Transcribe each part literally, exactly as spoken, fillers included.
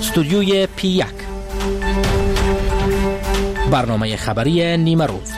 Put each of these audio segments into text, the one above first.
استودیوی پی یک، برنامه خبری نیمه روز.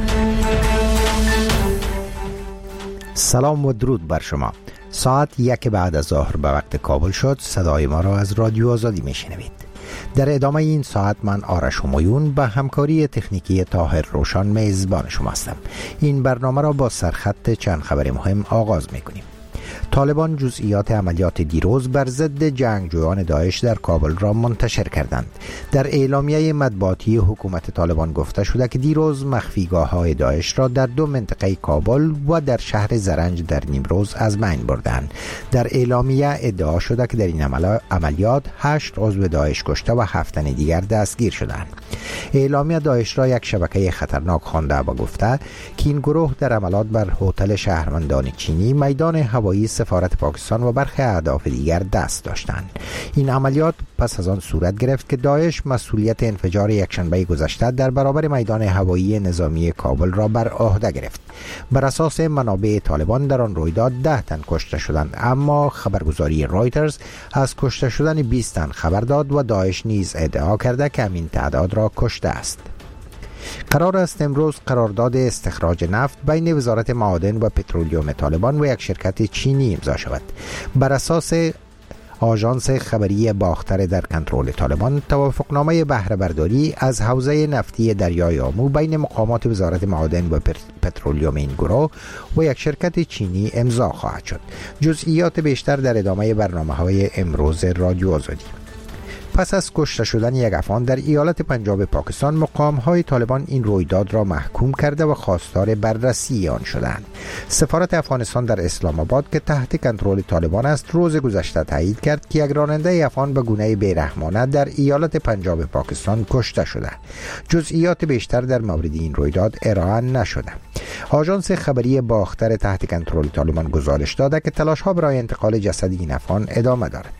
سلام و درود بر شما. ساعت یک بعد از ظهر به وقت کابل شد. صدای ما را از رادیو آزادی میشنوید. در ادامه این ساعت من آرش همایون با همکاری تکنیکی طاهر روشان میزبان شما هستم. این برنامه را با سرخط چند خبر مهم آغاز میکنیم. طالبان جزئیات عملیات دیروز بر ضد جنگجویان داعش در کابل را منتشر کردند. در اعلامیه مطبوعاتی حکومت طالبان گفته شده که دیروز مخفیگاه‌های داعش را در دو منطقه کابل و در شهر زرنج در نیمروز از بین بردند. در اعلامیه ادعا شده که در این عملیات هشت عضو داعش کشته و هفت تن دیگر دستگیر شدند. اعلامیه داعش را یک شبکه خطرناک خوانده و گفته که این گروه در عملیات بر هتل شهروندان چینی، میدان هوایی سفارت پاکستان و برخی اهداف دیگر دست داشتند. این عملیات پس از آن صورت گرفت که داعش مسئولیت انفجار یکشنبه گذشته در برابر میدان هوایی نظامی کابل را بر عهده گرفت. بر اساس منابع طالبان در آن رویداد ده تن کشته شدند، اما خبرگزاری رایترز از کشته شدن بیست تن خبر داد و داعش نیز ادعا کرده که همین تعداد را کشته است. قرار است امروز قرارداد استخراج نفت بین وزارت معادن و پترولیوم طالبان و یک شرکت چینی امضا شود. بر اساس آژانس خبری باختر در کنترل طالبان، توافقنامه بهره برداری از حوزه نفتی دریای آمو بین مقامات وزارت معادن و پترولیوم این گروه و یک شرکت چینی امضا خواهد شد. جزئیات بیشتر در ادامه برنامه‌های امروز رادیو آزادی. پس از کشته شدن یک افغان در ایالت پنجاب پاکستان، مقام‌های طالبان این رویداد را محکوم کرده و خواستار بررسی آن شدند. سفارت افغانستان در اسلام آباد که تحت کنترل طالبان است، روز گذشته تایید کرد که یک راننده افغان به گونه بی‌رحمانه در ایالت پنجاب پاکستان کشته شده. جزئیات بیشتر در مورد این رویداد ارائه نشده. آژانس خبری باختر تحت کنترل طالبان گزارش داده که تلاش‌ها برای انتقال جسد این افغان ادامه دارد.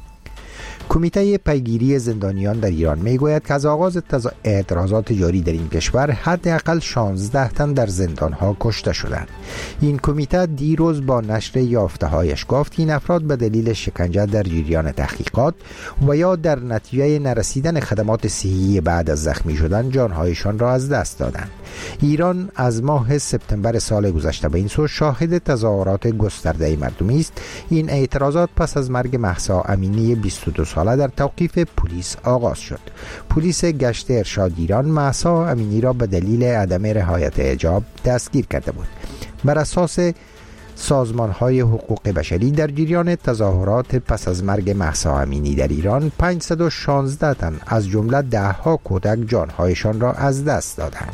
کمیته پیگیری زندانیان در ایران میگوید که از آغاز اعتراضات جاری در این کشور حداقل شانزده تن در زندانها کشته شدند. این کمیته دیروز با نشر یافته‌هایش گفت که این افراد به دلیل شکنجه در جریان تحقیقات و یا در نتیجه نرسیدن خدمات صحی بعد از زخمی شدن جانهایشان را از دست دادند. ایران از ماه سپتامبر سال گذشته به این سو شاهد تظاهرات گسترده مردمی است. این اعتراضات پس از مرگ مهسا امینی بیست و دو ساله در توقیف پلیس آغاز شد. پلیس گشت ارشاد ایران مهسا امینی را به دلیل عدم رعایت حجاب دستگیر کرده بود. بر اساس سازمان‌های حقوق بشری در جریان تظاهرات پس از مرگ مهسا امینی در ایران پانصد و شانزده تن از جمله ده ها کودک جانهایشان را از دست دادند.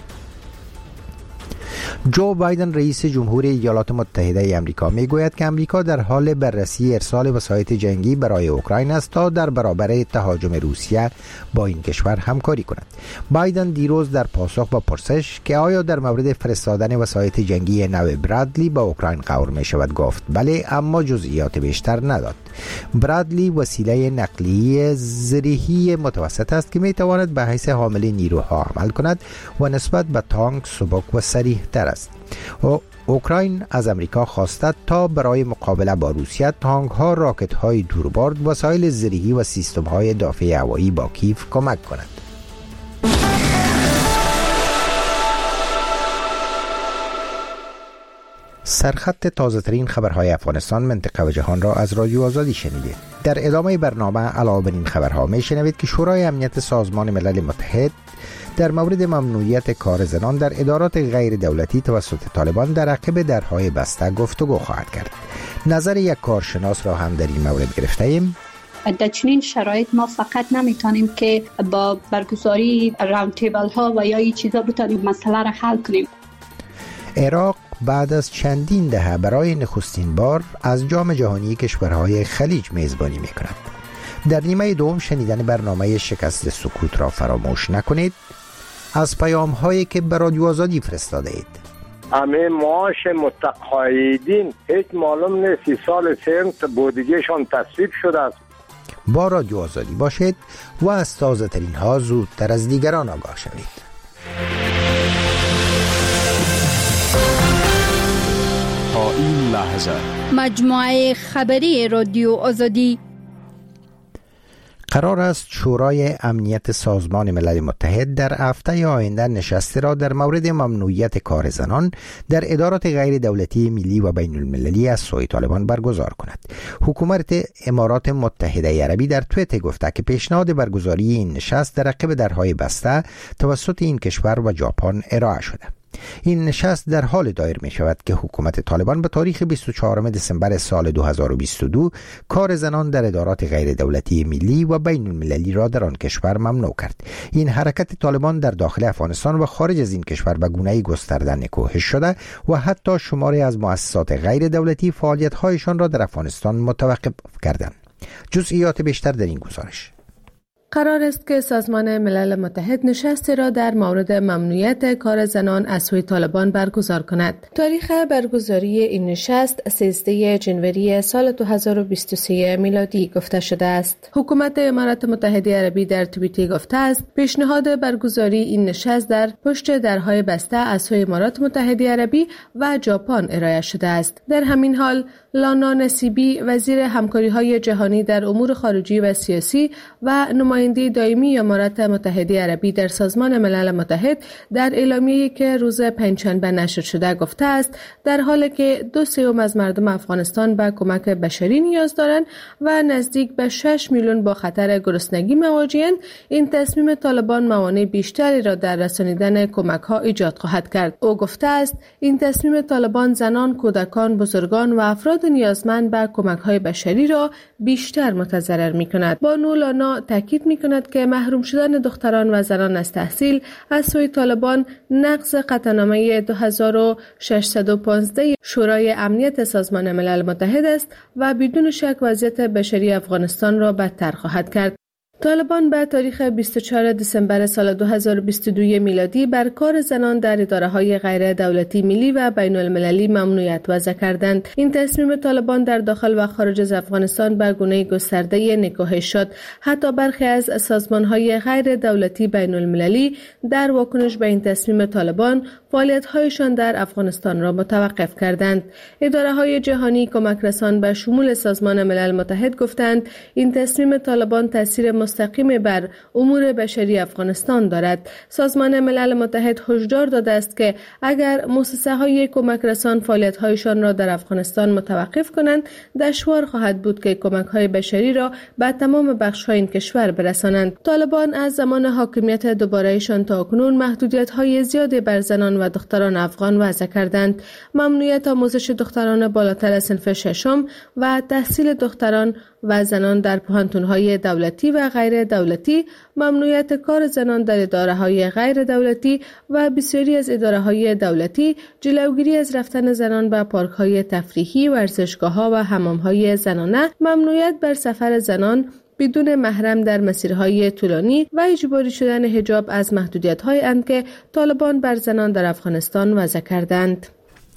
جو بایدن رئیس جمهور ایالات متحده آمریکا میگوید که آمریکا در حال بررسی ارسال وسایط جنگی برای اوکراین است تا در برابر تهاجم روسیه با این کشور همکاری کند. بایدن دیروز در پاسخ به پرسش که آیا در مورد فرستادن وسایط جنگی نو برادلی به اوکراین قرار می شود گفت بله، اما جزئیات بیشتر نداد. برادلی وسیله نقلیه زرهی متوسط است که می تواند به حیث حامل نیروها عمل کند و نسبت به تانک سبک و سریع تر است. و اوکراین از امریکا خواسته تا برای مقابله با روسیه تانک ها، راکت های دوربرد، وسایل زرهی و سیستم های دافع هوایی با کیف کمک کند. سرخط تازه ترین خبرهای افغانستان، منطقه و جهان را از رادیو آزادی شنیدید. در ادامه برنامه علاوه بر این خبرها می شنوید که شورای امنیت سازمان ملل متحد در مورد ممنوعیت کار زنان در ادارات غیر دولتی توسط طالبان در عقب درهای بسته گفتگو خواهد کرد. نظر یک کارشناس را هم در این مورد گرفته ایم. در چنین شرایط ما فقط نمیتونیم که با برگزاری راوند تیبل ها و یا این چیزا بتونیم مسئله را حل کنیم. عراق بعد از چندین دهه برای نخستین بار از جام جهانی کشورهای خلیج میزبانی میکند. در نیمه دوم شنیدن برنامه شکست سکوت را فراموش نکنید. از پیام هایی که به رادیو آزادی فرستاده اید. همه معاش متقاعدین هیچ معلوم نیست سال سنت بودجهشان تصویب شده است. با رادیو آزادی باشید و از تازه ترین ها زودتر از دیگران آگاه شوید. تا این لحظه مجموعه خبری رادیو آزادی. قرار است شورای امنیت سازمان ملل متحد در هفته آینده نشستی را در مورد ممنوعیت کار زنان در ادارات غیر دولتی ملی و بین المللی از سوی طالبان برگزار کند. حکومت امارات متحده عربی در توییت گفته که پیشنهاد برگزاری این نشست در عقب درهای بسته توسط این کشور و ژاپن ارائه شده. این نشست در حال دایر می شود که حکومت طالبان به تاریخ بیست و چهارم دسامبر سال دو هزار و بیست و دو کار زنان در ادارات غیر دولتی ملی و بین المللی را در آن کشور ممنوع کرد. این حرکت طالبان در داخل افغانستان و خارج از این کشور به گونه‌ای گسترده نکوهش شده و حتی شماری از مؤسسات غیر دولتی فعالیت‌هایشان را در افغانستان متوقف کردند. جزئیات بیشتر در این گزارش. قرار است که سازمان ملل متحد نشستی را در مورد ممنوعیت کار زنان از سوی طالبان برگزار کند. تاریخ برگزاری این نشست سیزده ژانویه سال دو هزار و بیست و سه میلادی گفته شده است. حکومت امارات متحده عربی در توییتی گفته است پیشنهاد برگزاری این نشست در پشت درهای بسته از سوی امارات متحده عربی و ژاپن ارائه شده است. در همین حال لانا نصیبی وزیر همکاری‌های جهانی در امور خارجی و سیاسی و نماینده دائمی امارات متحده عربی در سازمان ملل متحد در اعلامیه‌ای که روز پنجشنبه نشر شده گفته است در حالی که دو سوم از مردم افغانستان به کمک بشری نیاز دارند و نزدیک به شش میلیون با خطر گرسنگی مواجه‌اند، این تصمیم طالبان موانع بیشتری را در رسانیدن کمک‌ها ایجاد خواهد کرد. او گفته است این تصمیم طالبان زنان، کودکان، بزرگان و افراد نیازمند به کمک‌های بشری را بیشتر متضرر می‌کند. بانو لانا تاکید می‌کند که محروم شدن دختران و زنان از تحصیل از سوی طالبان نقض قطعنامه دو هزار و ششصد و پانزده شورای امنیت سازمان ملل متحد است و بدون شک وضعیت بشری افغانستان را بدتر خواهد کرد. طالبان به تاریخ بیست و چهارم دسامبر سال دو هزار و بیست و دو میلادی بر کار زنان در اداره‌های غیر دولتی ملی و بین المللی ممنوعیت وضع کردند. این تصمیم طالبان در داخل و خارج از افغانستان به گونه گسترده نکوهش شد. حتی برخی از سازمان‌های غیر دولتی بین المللی در واکنش به این تصمیم طالبان فعالیت‌هایشان در افغانستان را متوقف کردند. اداره‌های جهانی کمک رسان به شمول سازمان ملل متحد گفتند این تصمیم طالبان تاثیر مستقیم بر امور بشری افغانستان دارد. سازمان ملل متحد هشدار داده است که اگر مؤسسه‌های کمک رسان فعالیت‌هایشان را در افغانستان متوقف کنند، دشوار خواهد بود که کمک‌های بشری را به تمام بخش‌های این کشور برسانند. طالبان از زمان حاکمیت دوباره‌شان تا کنون محدودیت‌های زیادی بر زنان و دختران افغان وضع کردند. ممنوعیت آموزش دختران بالاتر از صنف ششم و تحصیل دختران و زنان در پوهنتون‌های دولتی و غیر دولتی، ممنوعیت کار زنان در اداره‌های غیر دولتی و بسیاری از اداره‌های دولتی، جلوگیری از رفتن زنان به پارک‌های تفریحی، ورزشگاه‌ها و حمام‌های زنانه، ممنوعیت بر سفر زنان بدون محرم در مسیرهای طولانی و اجباری شدن حجاب از محدودیت‌های اند که طالبان بر زنان در افغانستان وضع کردند.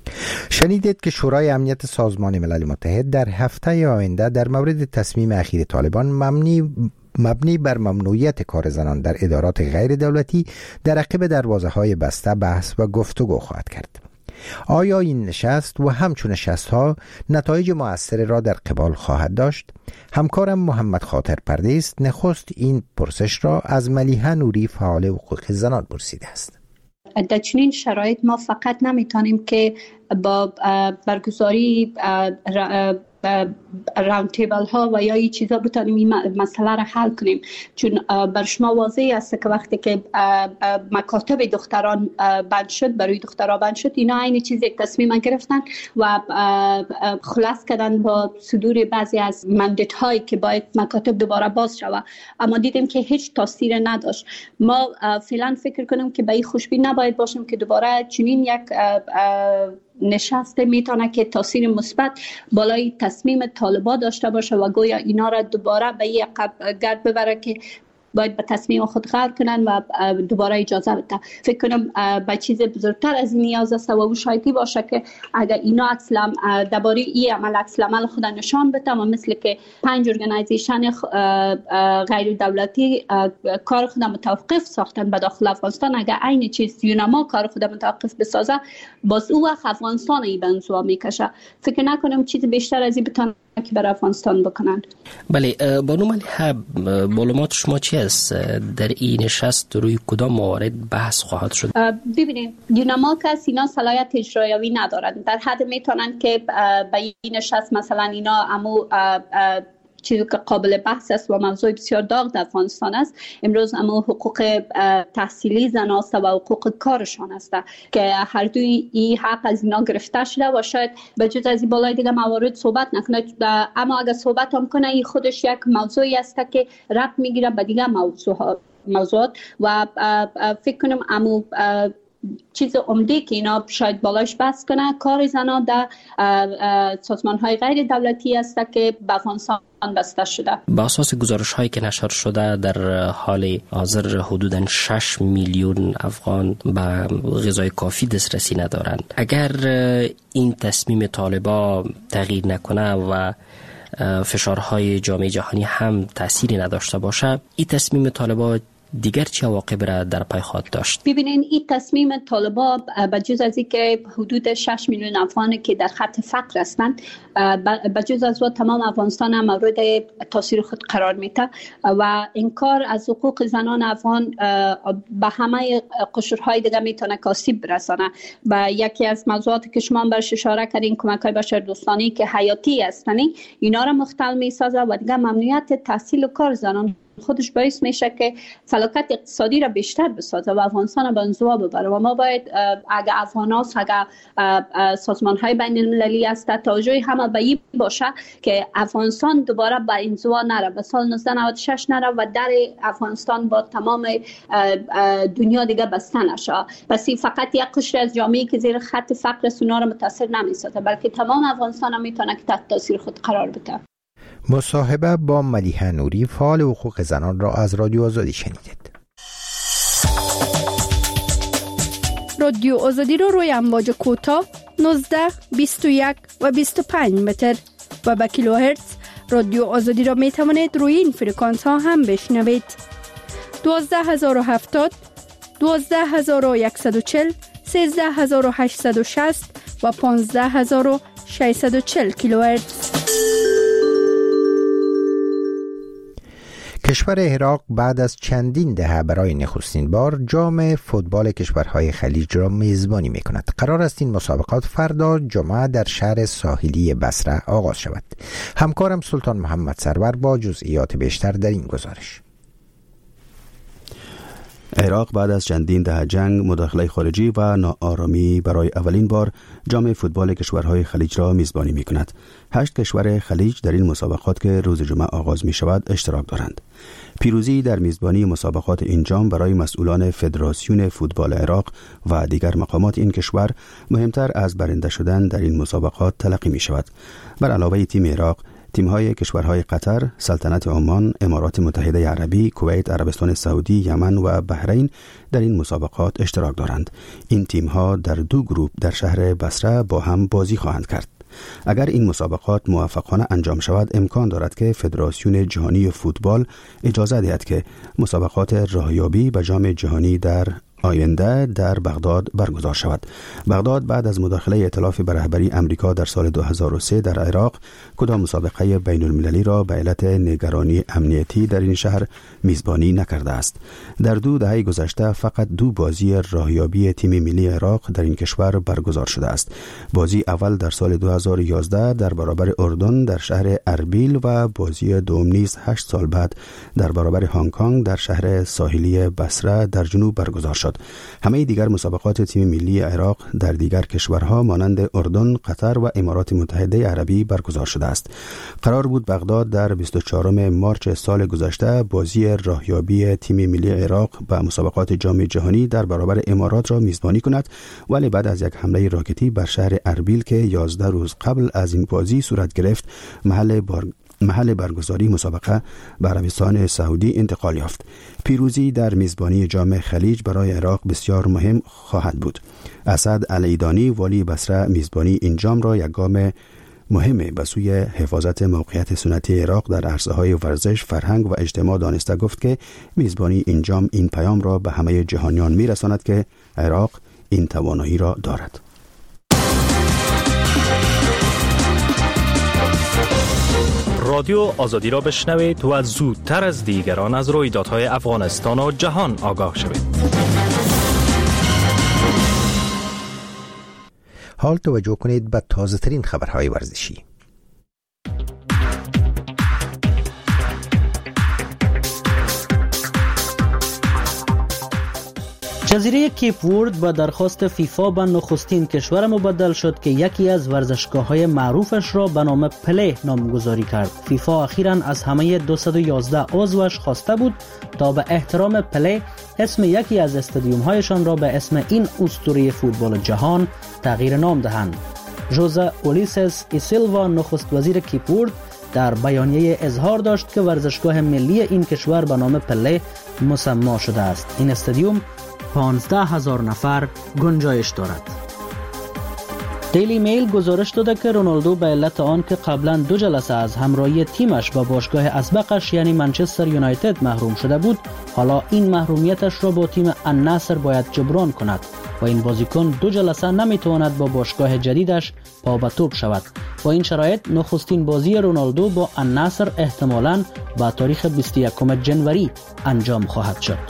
شنیدید که شورای امنیت سازمان ملل متحد در هفته آینده در مورد تصمیم اخیر طالبان مبنی مبنی بر ممنوعیت کار زنان در ادارات غیر دولتی در عقب دروازه‌های بسته بحث و گفتگو خواهد کرد. آیا این نشست و همچون نشست‌ها نتایج مؤثر را در قبال خواهد داشت؟ همکارم محمد خاطر پردیس نخست این پرسش را از ملیحه نوری فعال حقوق زنان پرسیده است. در چنین شرایط ما فقط نمیتونیم که با برگزاری راوند تیبل ها و یا این چیزا بتونیم این مسئله را حل کنیم، چون بر شما واضح است که وقتی که مکاتب دختران بند شد، برای دخترها بند شد، اینا این چیز یک تصمیم گرفتن و خلاص کردن با صدور بعضی از مندت هایی که باید مکاتب دوباره باز شود، اما دیدیم که هیچ تاثیر نداشت. ما فعلا فکر کنیم که به این خوشبین نباید باشیم که دوباره چنین یک نشسته میتونه که تاثیر مثبت بالای تصمیم طالبان داشته باشه و گویا اینا را دوباره به یک گرد ببره که باید به تصمیم خود غور کنن و دوباره اجازه بده. فکر کنم به چیز بزرگتر از این نیاز است و او شایدی باشه که اگر اینا اصلا درباره این عمل عکس العمل خود نشان بده و مثل که پنج ارگانایزیشن غیر دولتی کار خود متوقف ساختن به داخل افغانستان، اگر عین چیز یونما کار خود متوقف بسازه، باز او وقت افغانستان ای به انزوا میکشه. فکر نکنم چیز بیشتر از این بتونه کمکی بر افغانستان بکنند. بله، بانو ملیحه، معلومات شما چی است؟ در این نشست روی کدام موارد بحث خواهد شد؟ ببینید، دینمارک است، اینا صلاحیت اجرایی ندارند، در حد میتونند که به این نشست مثلا اینا امو چیزی که قابل بحث است و موضوع بسیار داغ در افغانستان است امروز اما حقوق تحصیلی زن است و حقوق کارشان است که هر دوی این حق از اینا گرفته شده و شاید به جز از این بالای دیگه موارد صحبت نکنه، اما اگر صحبت هم کنه این خودش یک موضوعی است که ربط میگیره به دیگه موضوع موضوعات و فکر کنم امو چیز عمده که اینا شاید بالاش بحث کنه کار زنان در سازمان‌های غیر دولتی است که به افغانستان بسته شده. با اساس گزارش هایی که نشر شده در حال حاضر حدوداً شش میلیون افغان به غذای کافی دسترسی ندارند. اگر این تصمیم طالبا تغییر نکنه و فشارهای جامعه جهانی هم تأثیری نداشته باشه، این تصمیم طالبا دیگر چه عواقب را در پی خواهد داشت؟ ببینین، این تصمیم طالبا بجز از اینکه حدود شش میلیون افغانی که در خط فقر هستند، بجز از و تمام افغانستان هم مورد تاثیر خود قرار میده و انکار از حقوق زنان افغان به همه قشرهای دیگه میتونه آسیب برسانه. و یکی از موضوعاتی که شما برش اشاره کردین، کمک‌های بشردوستانه که حیاتی هستند، اینا را مختل میسازه و دیگه ممنوعیت تحصیل و کار زنان خودش باعث میشه که فلاکت اقتصادی را بیشتر بسازه و افغانستان به انزوا ببره و ما باید اگر افغاناس اگر سازمان های بین المللی است توجه همه به این باشه که افغانستان دوباره به انزوا نره، به سال نوزده نود و شش نره و در افغانستان با تمام دنیا دیگه بسته نشه. پس فقط یک قشر از جامعه که زیر خط فقر است اونا را متاثر نمیسازه، بلکه تمام افغانستان هم میتونه که تحت تاثیر خود قرار بده. مصاحبه با ملیحه نوری، فعال حقوق زنان را از رادیو آزادی شنیدید. رادیو آزادی را روی امواج کوتاه نوزده، بیست و یک و بیست و پنج متر و با کیلوهرتز رادیو آزادی را می توانید روی این فرکانس ها هم بشنوید. دوازده هزار و هفتاد، دوازده هزار و صد و چهل، سیزده هزار و هشتصد و شصت و پانزده هزار و ششصد و چهل کیلوهرتز. کشور عراق بعد از چندین دهه برای نخستین بار جام فوتبال کشورهای خلیج را میزبانی می کند. قرار است این مسابقات فردا جمعه در شهر ساحلی بصره آغاز شود. همکارم سلطان محمد سرور با جزئیات بیشتر در این گزارش. عراق بعد از چندین دهه جنگ، مداخله خارجی و ناآرامی برای اولین بار جام فوتبال کشورهای خلیج را میزبانی می کند. هشت کشور خلیج در این مسابقات که روز جمعه آغاز می شود اشتراک دارند. پیروزی در میزبانی مسابقات این جام برای مسئولان فدراسیون فوتبال عراق و دیگر مقامات این کشور مهمتر از برنده شدن در این مسابقات تلقی می شود. بر علاوه تیم عراق، تیم‌های کشورهای قطر، سلطنت عمان، امارات متحده عربی، کویت، عربستان سعودی، یمن و بحرین در این مسابقات اشتراک دارند. این تیم‌ها در دو گروه در شهر بصره با هم بازی خواهند کرد. اگر این مسابقات موفقانه انجام شود، امکان دارد که فدراسیون جهانی فوتبال اجازه دهد که مسابقات راهیابی به جام جهانی در آینده در بغداد برگزار شود. بغداد بعد از مداخله ائتلاف به رهبری امریکا در سال دو هزار و سه در عراق کدام مسابقه بین المللی را به علت نگرانی امنیتی در این شهر میزبانی نکرده است. در دو دهه گذشته فقط دو بازی راهیابی تیم ملی عراق در این کشور برگزار شده است. بازی اول در سال دو هزار و یازده در برابر اردن در شهر اربیل و بازی دوم نیز هشت سال بعد در برابر هنگ کنگ در شهر ساحلی بصره در جنوب برگزار شد. همه دیگر مسابقات تیم ملی عراق در دیگر کشورها مانند اردن، قطر و امارات متحده عربی برگزار شده است. قرار بود بغداد در بیست و چهارم مارس سال گذشته بازی راهیابی تیم ملی عراق به مسابقات جام جهانی در برابر امارات را میزبانی کند، ولی بعد از یک حمله راکتی بر شهر اربیل که یازده روز قبل از این بازی صورت گرفت، محل بار محل برگزاری مسابقه به عربستان سعودی انتقال یافت. پیروزی در میزبانی جام خلیج برای عراق بسیار مهم خواهد بود. اسد العیدانی والی بصره میزبانی این جام را یک گام مهمه به سوی حفاظت موقعیت سنتی عراق در عرصه‌های ورزش، فرهنگ و اجتماع دانسته گفت که میزبانی این جام این پیام را به همه جهانیان میرساند که عراق این توانایی را دارد. رادیو آزادی را بشنوید و زودتر از دیگران از رویدادهای افغانستان و جهان آگاه شوید. حال توجه کنید به تازه ترین خبرهای ورزشی. جزیره کیپ ورد با درخواست فیفا به نخستین کشور مبدل شد که یکی از ورزشگاه‌های معروفش را به نام پله نامگذاری کرد. فیفا اخیراً از همه دویست و یازده عضوش خواسته بود تا به احترام پله اسم یکی از استادیوم‌هایشان را به اسم این اسطوره فوتبال جهان تغییر نام دهند. ژوزه اولیسس ای سیلوا نخست وزیر کیپ ورد در بیانیه اظهار داشت که ورزشگاه ملی این کشور به نام پله مسما شده است. این استادیوم پانزده هزار نفر گنجایش دارد. دیلی میل گزارش داده که رونالدو به علت آن که قبلا دو جلسه از همراهی تیمش با باشگاه اسبقش یعنی منچستر یونایتد محروم شده بود، حالا این محرومیتش را با تیم النصر باید جبران کند و این بازیکن دو جلسه نمیتواند با باشگاه جدیدش پا به توپ شود. با این شرایط نخستین بازی رونالدو با النصر احتمالاً با تاریخ بیست و یکم جنوری انجام خواهد شد.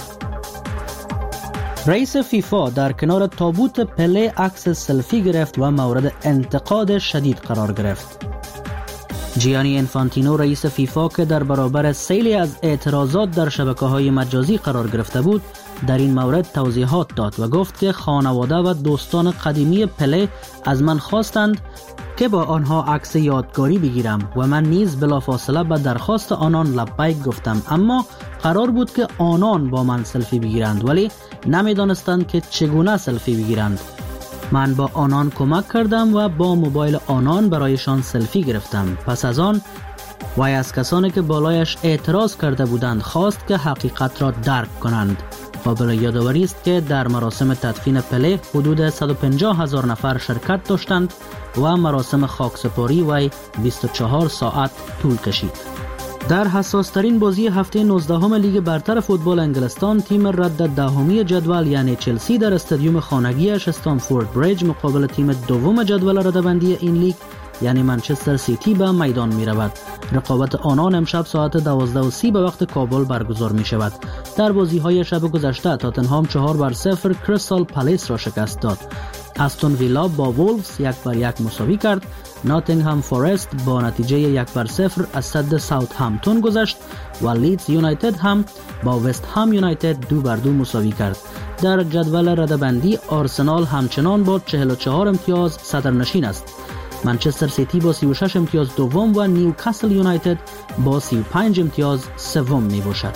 رئیس فیفا در کنار تابوت پله عکس سلفی گرفت و مورد انتقاد شدید قرار گرفت. جیانی انفانتینو رئیس فیفا که در برابر سیلی از اعتراضات در شبکه‌های مجازی قرار گرفته بود، در این مورد توضیحات داد و گفت که خانواده و دوستان قدیمی پله از من خواستند که با آنها عکس یادگاری بگیرم و من نیز بلافاصله به درخواست آنان لبیک گفتم، اما قرار بود که آنان با من سلفی بگیرند ولی نمیدانستند که چگونه سلفی بگیرند. من با آنان کمک کردم و با موبایل آنان برایشان سلفی گرفتم. پس از آن وی از کسانی که بالایش اعتراض کرده بودند خواست که حقیقت را درک کنند. قابل یادآوری است که در مراسم تدفین پله حدود صد و پنجاه هزار نفر شرکت داشتند و مراسم خاکسپاری وی بیست و چهار ساعت طول کشید. در حساس ترین بازی هفته نوزدهم لیگ برتر فوتبال انگلستان، تیم رد دهمی جدول یعنی چلسی در استادیوم خانگیش استنفورد بریج مقابل تیم دوم جدول رده‌بندی این لیگ یعنی منچستر سیتی به میدان می رود. رقابت آنان امشب ساعت دوازده و سی به وقت کابل برگزار می شود. در بازی های شب گذشته تاتنهام چهار بر صفر کریستال پالیس را شکست داد. استون ویلا با وولفز یک بر یک مساوی کرد. ناتینگهام فورست با نتیجه یک بر صفر از صد ساوثهامپتون گذشت و لیدز یونایتد هم با وست هم یونایتد دو بر دو مساوی کرد. در جدول رده‌بندی آرسنال همچنان با چهل و چهار امتیاز صدرنشین است. منچستر سیتی با سی و شش امتیاز دوم و نیوکاسل یونایتد با سی و پنج امتیاز سوم می باشد.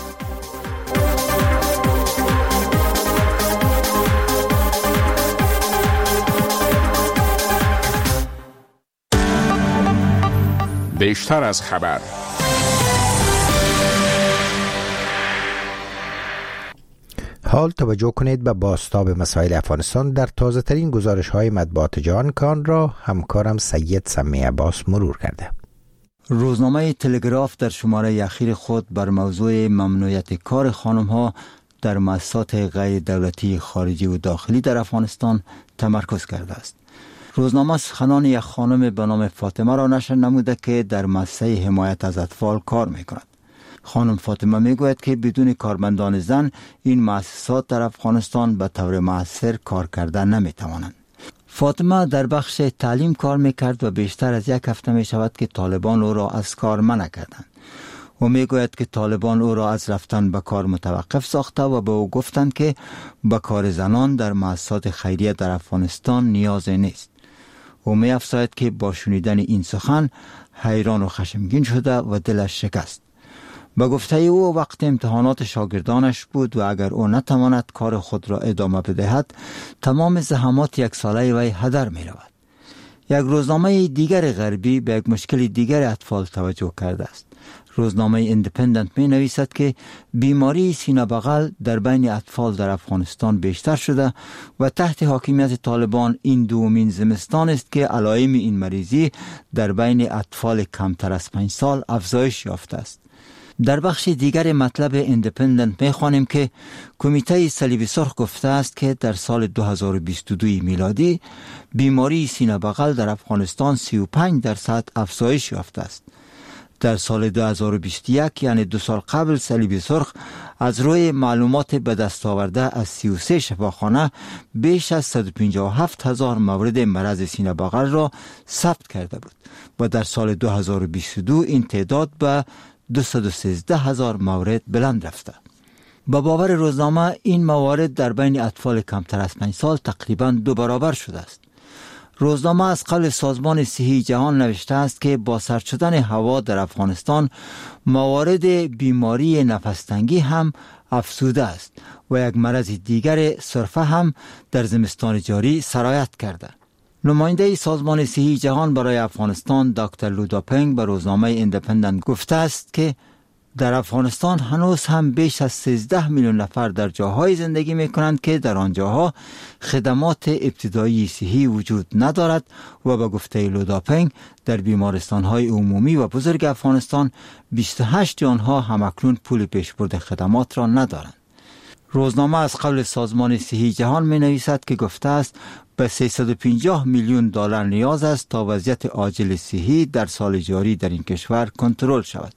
بیشتر از خبر. حال توجه کنید به بازتاب مسائل افغانستان در تازه ترین گزارش های مطبوعات جهان کان را همکارم سید سمی عباس مرور کرده. روزنامه تلگراف در شماره اخیر خود بر موضوع ممنوعیت کار خانم ها در مؤسسات غیر دولتی خارجی و داخلی در افغانستان تمرکز کرده است. روزنامه سخنان یک خانم به نام فاطمه را نشر نموده که در مؤسسه حمایت از اطفال کار می‌کند. خانم فاطمه میگوید که بدون کارمندان زن این مؤسسات در افغانستان به طور مؤثر کار کردن نمی‌توانند. فاطمه در بخش تعلیم کار می‌کرد و بیشتر از یک هفته می‌شود که طالبان او را از کار منع کردند. او میگوید که طالبان او را از رفتن به کار متوقف ساخته و به او گفتند که به کار زنان در مؤسسات خیریه در افغانستان نیازی نیست. او می افزاید که با شنیدن این سخن حیران و خشمگین شده و دلش شکست. به گفته او وقت امتحانات شاگردانش بود و اگر او نتواند کار خود را ادامه بدهد تمام زحمات یک ساله وی هدر می رود. یک روزنامه دیگر غربی به یک مشکل دیگر اطفال توجه کرده است. روزنامه ایندیپندنت می نویسد که بیماری سینه بغل در بین اطفال در افغانستان بیشتر شده و تحت حاکمیت طالبان این دومین زمستان است که علائم این مریضی در بین اطفال کمتر از پنج سال افزایش یافته است. در بخش دیگر مطلب ایندیپندنت می خوانیم که کمیته صلیب سرخ گفته است که در سال دو هزار و بیست و دو میلادی بیماری سینه بغل در افغانستان سی و پنج درصد افزایش یافته است. در سال دو هزار و بیست و یک یعنی دو سال قبل صلیب سرخ از روی معلومات به دست آورده از سی و سه شفاخانه بیش از صد و پنجاه و هفت هزار مورد مرض سینه بغل را ثبت کرده بود و در سال دو هزار و بیست و دو این تعداد به دویست و سیزده هزار مورد بلند رفته. با باور روزنامه این موارد در بین اطفال کمتر از پنج سال تقریباً دو برابر شده است. روزنامه از قبل سازمان صحی جهان نوشته است که با سرد شدن هوا در افغانستان موارد بیماری نفس‌تنگی هم افزوده است و یک مرض دیگر سرفه هم در زمستان جاری سرایت کرده. نماینده سازمان صحی جهان برای افغانستان دکتر لو داپنگ به روزنامه ایندیپندنت گفته است که در افغانستان هنوز هم بیش از سیزده میلیون نفر در جاهای زندگی می کنند که در آنجاها خدمات ابتدایی صحی وجود ندارد و به گفته لو داپنگ در بیمارستان‌های عمومی و بزرگ افغانستان بیست و هشت آنها همکنون پول پیشبرد خدمات را ندارند. روزنامه از قبل سازمان صحی جهان می نویسد که گفته است به سیصد و پنجاه میلیون دلار نیاز است تا وضعیت عاجل صحی در سال جاری در این کشور کنترل شود.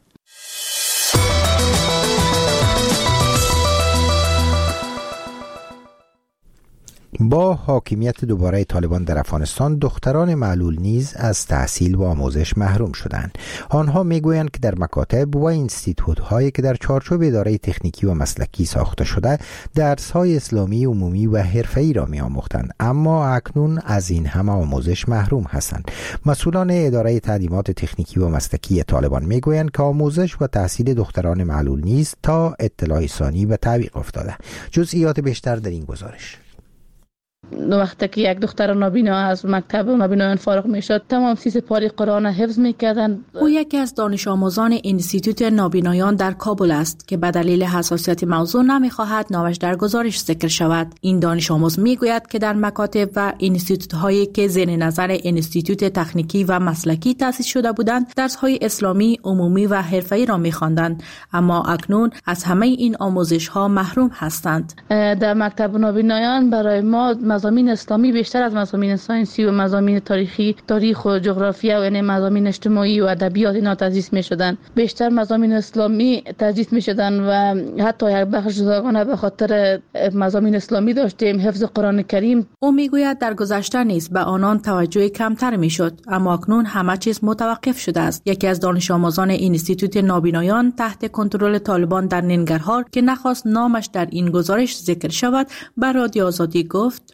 با حاکمیت دوباره طالبان در افغانستان دختران معلول نیز از تحصیل و آموزش محروم شدند. آنها میگویند که در مکاتب و اینستیتوت هایی که در چارچوب اداره تکنیکی و مسلکی ساخته شده درس های اسلامی عمومی و حرفه‌ای را می‌آموختند، اما اکنون از این همه آموزش محروم هستند. مسئولان اداره تعلیمات تکنیکی و مسلکی طالبان میگویند که آموزش و تحصیل دختران معلول نیز تا اطلاع ثانی به تعویق افتاده. جزئیات بیشتر در این گزارش. وقتی که یک دختر نابینا از مکتب نابینایان فارغ میشد تمام سی سپاره قرآن حفظ میکردن. او یکی از دانش آموزان انستیتوت نابینایان در کابل است که به دلیل حساسیت موضوع نمیخواهد نامش در گزارش ذکر شود. این دانش آموز میگوید که در مکاتب و انستیتوت هایی که زیر نظر انستیتوت تکنیکی و مسلکی تأسیس شده بودند درس های اسلامی عمومی و حرفه‌ای را میخواندند، اما اکنون از همه این آموزش ها محروم هستند. در مکتب نابینایان برای ما مضامین اسلامی بیشتر از مضامین ساینسی و مضامین تاریخی، تاریخ و جغرافیا و یعنی مضامین اجتماعی و ادبیات اینا تدریس می‌شدن. بیشتر مضامین اسلامی تدریس می‌شدن و حتی یک بخش جداگانه به خاطر مضامین اسلامی داشتیم، حفظ قرآن کریم. او میگوید در گذشته نیز به آنان توجه کمتر میشد، اما اکنون همه چیز متوقف شده است. یکی از دانش آموزان انستیتوت نابینایان تحت کنترل طالبان در ننگرهار که نخواست نامش در این گزارش ذکر شود به رادیو آزادی گفت: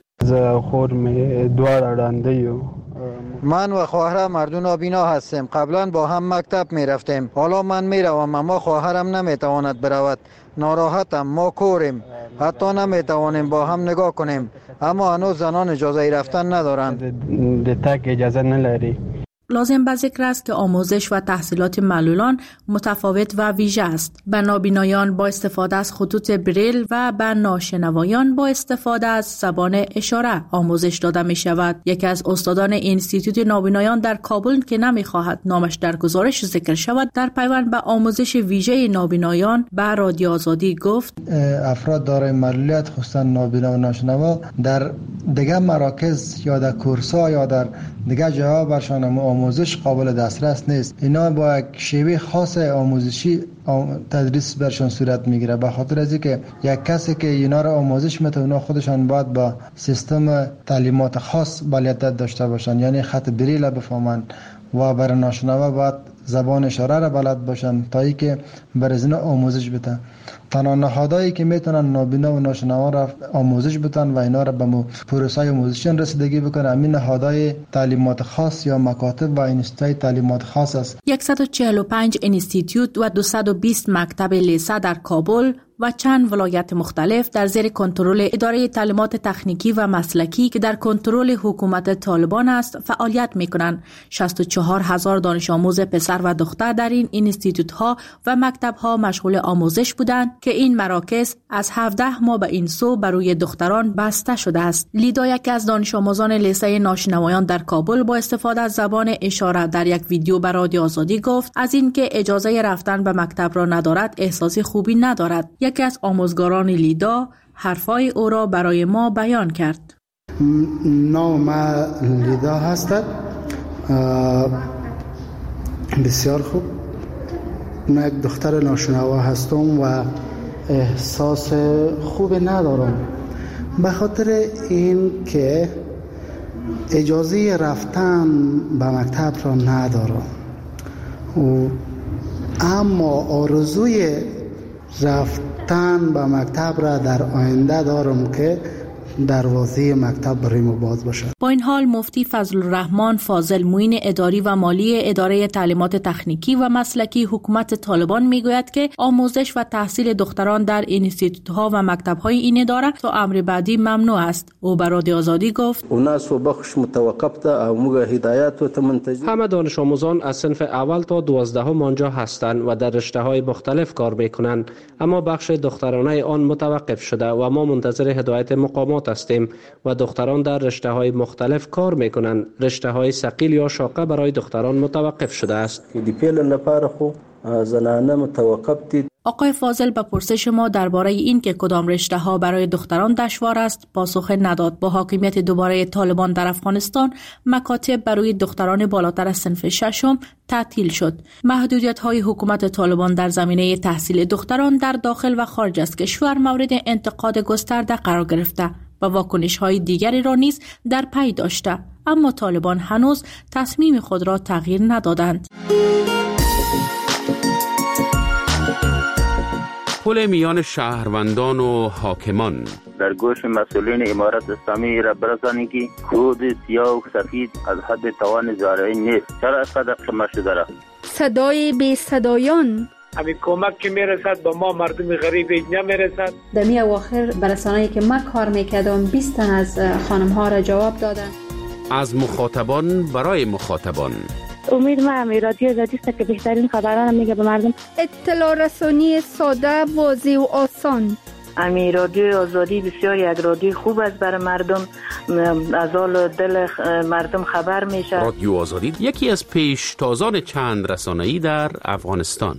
من و خواهرم مردم نابینا هستیم. قبلا با هم مکتب می رفتیم. حالا من می روم اما خواهرم نمی تواند برود. ناراحتم. ما کوریم. حتی نمی توانیم با هم نگاه کنیم. اما هنوز زنان اجازه رفتن ندارند. تک اجازه نلری. لازم به ذکر است که آموزش و تحصیلات معلولان متفاوت و ویژه است. به نابینایان با استفاده از خطوط بریل و به ناشنوایان با استفاده از زبان اشاره آموزش داده می شود. یکی از استادان انستیتوت نابینایان در کابل که نمی خواهد نامش در گزارش ذکر شود در پیوند به آموزش ویژه نابینایان به رادیو آزادی گفت: افراد دارای معلولیت خصوصا نابینا و ناشنوا در دیگر مراکز یا در کورس‌ها یا در دیگر جاها برشان آموزش قابل دسترس نیست. اینا با یک شیوه خاص آموزشی تدریس برشان صورت میگیره، به خاطر از اینکه یک کسی که اینا را آموزش میده اونا خودشان باید با سیستم تعلیمات خاص بلدیت داشته باشن، یعنی خط بریل بفهمن و برای ناشنوا باید زبان اشاره را بلد باشن تا ای که بر از اینا آموزش بده. تنها نهادهایی که میتونن نابینا و ناشنوا را آموزش بدن و اینا را به پروسه آموزشی رسیدگی بکنن همین نهادهای تعلیمات خاص یا مکاتب و اینستیتوت تعلیمات خاص است. صد و چهل و پنج اینستیتوت و دویست و بیست مکتب لیسه در کابل و چند ولایت مختلف در زیر کنترل اداره تعلیمات تکنیکی و مسلکی که در کنترل حکومت طالبان است فعالیت می‌کنند. شصت و چهار هزار دانش آموز پسر و دختر در این اینستیتوت ها و مکتب ها مشغول آموزش بودند که این مراکز از هفده ماه به این سو برای دختران بسته شده است. لیدا یکی از دانش آموزان لیسه ناشنوایان در کابل با استفاده از زبان اشاره در یک ویدیو به رادیو آزادی گفت از اینکه اجازه رفتن به مکتب را ندارد احساس خوبی ندارد. یکی از آموزگاران لیدا حرفای او را برای ما بیان کرد. نام ما لیدا هستد. بسیار خوب. من یک دختر ناشنوا هستم و احساس خوب ندارم، به خاطر این که اجازه رفتن به مکتب را ندارم، و اما آرزوی رفتن به مکتب را در آینده دارم که دروازه مکتب برای ما باز باشد. با این حال مفتی فضل الرحمن فاضل معین اداری و مالی اداره تعلیمات تکنیکی و مسلکی حکومت طالبان میگوید که آموزش و تحصیل دختران در اینستیتوت‌ها و مکتب‌های این اداره تا امر بعدی ممنوع است. او به رادیو آزادی گفت: الناس وبخش متوقف تا او موږ هدایت و تمنتج. همه دانش آموزان از صنف اول تا دوازدهم آنجا هستند و در رشته‌های مختلف کار می‌کنند، اما بخش دخترانه آن متوقف شده و ما منتظر هدایت مقامات هستیم و دختران در رشته‌های مختلف کار میکنند. رشته‌های ثقیل یا شاقه برای دختران متوقف شده است. دی پیل لپاره خو زنانه متوقف دي. آقای فاضل به پرسش ما درباره این که کدام رشته ها برای دختران دشوار است پاسخ نداد. با حاکمیت دوباره طالبان در افغانستان، مکاتب برای دختران بالاتر از صنف ششم تعطیل شد. محدودیت های حکومت طالبان در زمینه تحصیل دختران در داخل و خارج از کشور مورد انتقاد گسترده قرار گرفته و واکنش های دیگری را نیز در پی داشته، اما طالبان هنوز تصمیم خود را تغییر ندادند. پل میان شهروندان و حاکمان در گوش مسئولین امارت اسلامی را برسانید که کود سیاه و سفید از حد توان زارعی نیست. چرا اینقدر خمه شده را؟ صدای بی صدایان همین کمک که میرسد با ما مردم غریب نمیرسد. در می اواخر برسانه‌ای که من کار میکردم بیست تن از خانم ها را جواب دادن. از مخاطبان برای مخاطبان. امید ما امی رادیو آزادی است که بهترین خبران میگه به مردم. اطلاع رسانی ساده، واضح و آسان. امی رادیو آزادی بسیار یک رادیو خوب است برای مردم، از حال دل مردم خبر میشه. رادیو آزادی یکی از پیشتازان چند رسانه‌ای در افغانستان.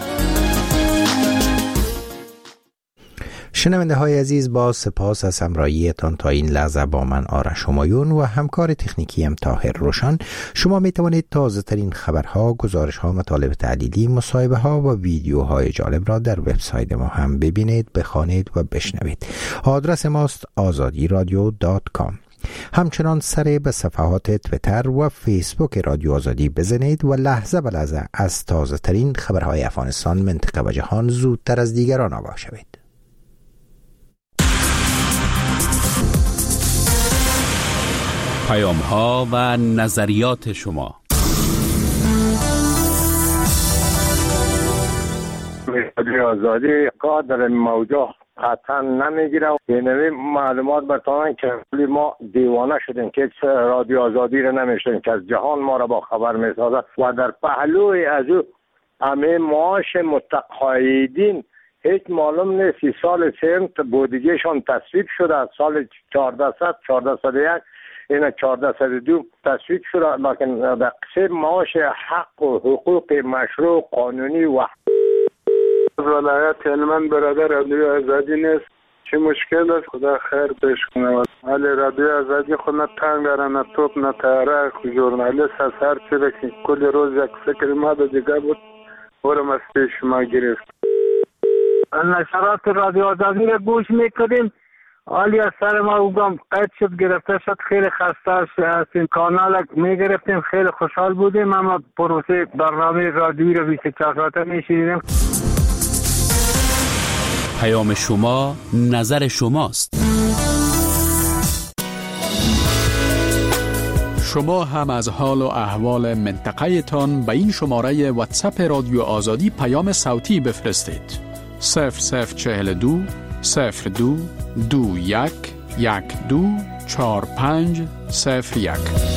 شنونده های عزیز، با سپاس از همراهیتان تا این لحظه با من آرش همایون و همکار تکنیکی ام طاهر روشن. شما می توانید تازه ترین خبرها، گزارش ها، مطالب تحلیلی، مصاحبه ها و ویدیوهای جالب را در وبسایت ما هم ببینید، بخوانید و بشنوید. آدرس ماست آزادی رادیو دات کام. همچنان سر به صفحات تویتر و فیسبوک رادیو آزادی بزنید و لحظه به لحظه از تازه ترین خبرهای افغانستان، منطقه و جهان زودتر از دیگران آگاه شوید. پیام ها و نظریات شما. رادیو آزادی قادر موضوع قطعا نمیگیره. یعنی معلومات برتانن که ما دیوانه شدیم که رادیو آزادی رو نمیشتیم که از جهان ما را با خبر میسازد و در پهلوی از او همه معاش متقاعدین هیچ معلوم نیست. سال سه بودجهشان تصویب شده از سال چهارده صد و یک این چهارده صد و دو تصویب شده، لیکن در قسم معاش حق و حقوق مشروع قانونی و ولایت هلمند برادر رادیو آزادی نیست. چه مشکل است؟ خدا خیر پیش کنه. ولی رادیو آزادی خود نه تنگ داره، نه توپ، نه تاره. ژورنالیست از هر چی که کل روز یک فکر ما به دیگه بود برم از پیش ما گرفت. نشرات رادیو آزادی را گوش میکنیم، حالی از سر ما اوگم قید شد، گرفته شد. خیلی خسته از این کانال میگرفتیم، خیلی خوشحال بودیم، اما پروسه برنامه رادیویی رو بیست و چهار ساعته میشیدیم. پیام شما، نظر شماست. شما هم از حال و احوال منطقه تان به این شماره واتساپ رادیو آزادی پیام صوتی بفرستید. صفر صفر چهل دو صفر دو دو یک یک دو چهار پنج صفر یک.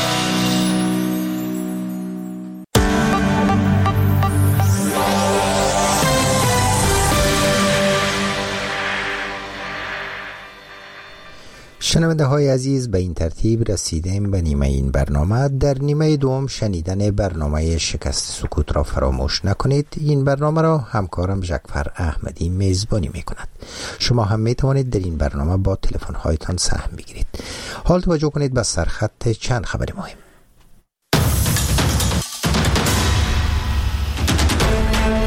شنونده های عزیز، به این ترتیب رسیدیم به نیمه این برنامه. در نیمه دوم شنیدن برنامه شکست سکوت را فراموش نکنید. این برنامه را همکارم جعفر احمدی میزبانی می کند. شما هم می توانید در این برنامه با تلفن هایتان سهم بگیرید. حال توجه کنید به سرخط چند خبر مهم.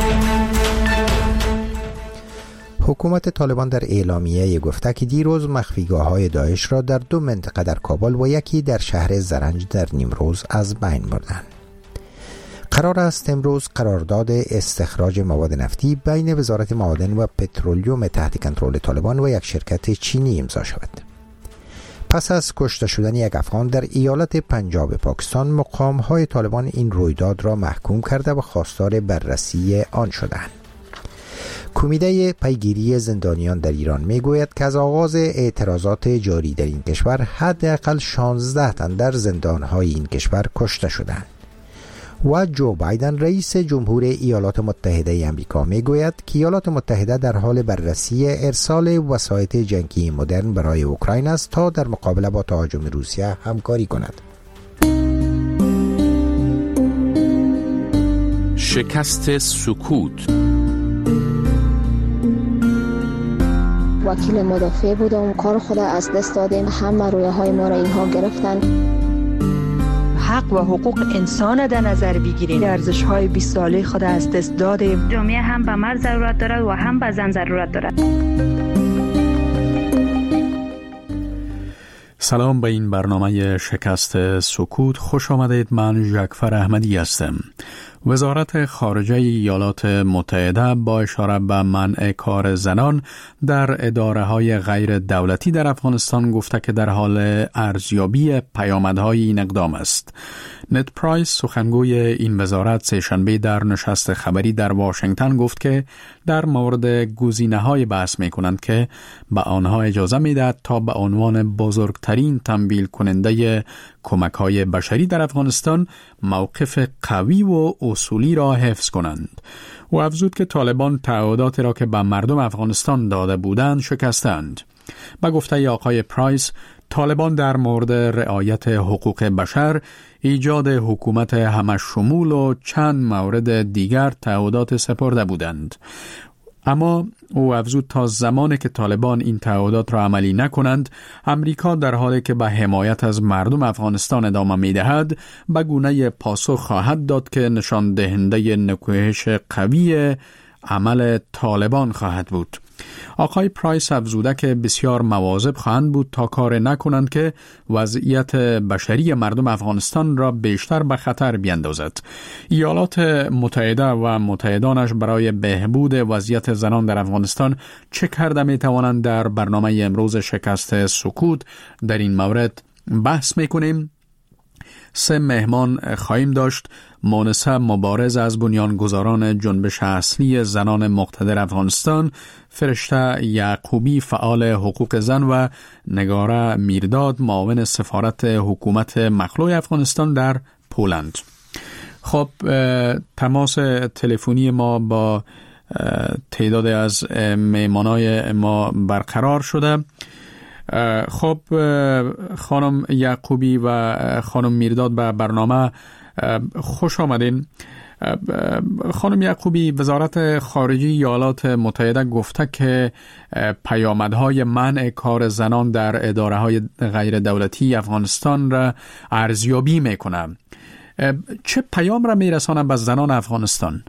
حکومت طالبان در اعلامیه گفته که دیروز مخفیگاه‌های داعش را در دو منطقه در کابل و یکی در شهر زرنج در نیمروز از بین بردند. قرار است امروز قرارداد استخراج مواد نفتی بین وزارت معادن و پترولیوم تحت کنترل طالبان و یک شرکت چینی امضا شود. پس از کشته شدن یک افغان در ایالت پنجاب پاکستان، مقام‌های طالبان این رویداد را محکوم کرده و خواستار بررسی آن شدند. کمیته پیگیری زندانیان در ایران میگوید که از آغاز اعتراضات جاری در این کشور حداقل شانزده تن در زندان‌های این کشور کشته شدند. و جو بایدن رئیس جمهور ایالات متحده آمریکا میگوید که ایالات متحده در حال بررسی ارسال وسایط جنگی مدرن برای اوکراین است تا در مقابله با تهاجم روسیه همکاری کند. شکست سکوت. وکیل مدافع بودم، کار خود از دست دادیم، همه رویه های ما را اینها گرفتن. حق و حقوق انسان در نظر بگیریم. ارزش های بیست ساله خود از دست دادیم. جامعه هم به مرد ضرورت دارد و هم به زن ضرورت دارد. سلام به این برنامه شکست سکوت. خوش آمدید. من ژکفر احمدی هستم. وزارت خارجه ایالات متحده با اشاره به منع کار زنان در اداره‌های غیر دولتی در افغانستان گفته که در حال ارزیابی پیامدهای این اقدام است. نت پرایس، سخنگوی این وزارت، سه‌شنبه در نشست خبری در واشنگتن گفت که در مورد گزینه‌های بحث می‌کنند که به آنها اجازه می‌دهد تا به عنوان بزرگترین تمویل کننده کمک‌های بشری در افغانستان موقف قوی و اصولی را حفظ کنند. و افزود که طالبان تعهداتی را که به مردم افغانستان داده بودند شکستند. با گفته آقای پرایس، طالبان در مورد رعایت حقوق بشر، ایجاد حکومت همه شمول و چند مورد دیگر تعهدات سپرده بودند. اما او افزود تا زمانی که طالبان این تعهدات را عملی نکنند، امریکا در حالی که به حمایت از مردم افغانستان ادامه می‌دهد، به گونه پاسخ خواهد داد که نشان دهنده نکوهش قوی عمل طالبان خواهد بود. آقای پرایس افزوده که بسیار مواظب خواهند بود تا کار نکنند که وضعیت بشری مردم افغانستان را بیشتر به خطر بیندازد. ایالات متحده و متحدانش برای بهبود وضعیت زنان در افغانستان چه کرده می توانند؟ در برنامه امروز شکست سکوت در این مورد بحث می کنیم. سه مهمان خواهیم داشت. مونسه مبارز از بنیانگذاران جنبش اصلی زنان مقتدر افغانستان، فرشته یعقوبی فعال حقوق زن و نگاره میرداد معاون سفارت حکومت مخلوع افغانستان در پولند. خب تماس تلفنی ما با تعداد از مهمانای ما برقرار شده. خب خانم یعقوبی و خانم میرداد به برنامه خوش آمدین. خانم یعقوبی، وزارت خارجه ایالات متحده گفته که پیامدهای منع کار زنان در اداره‌های غیر دولتی افغانستان را ارزیابی میکنه. چه پیام را میرسانه به زنان افغانستان؟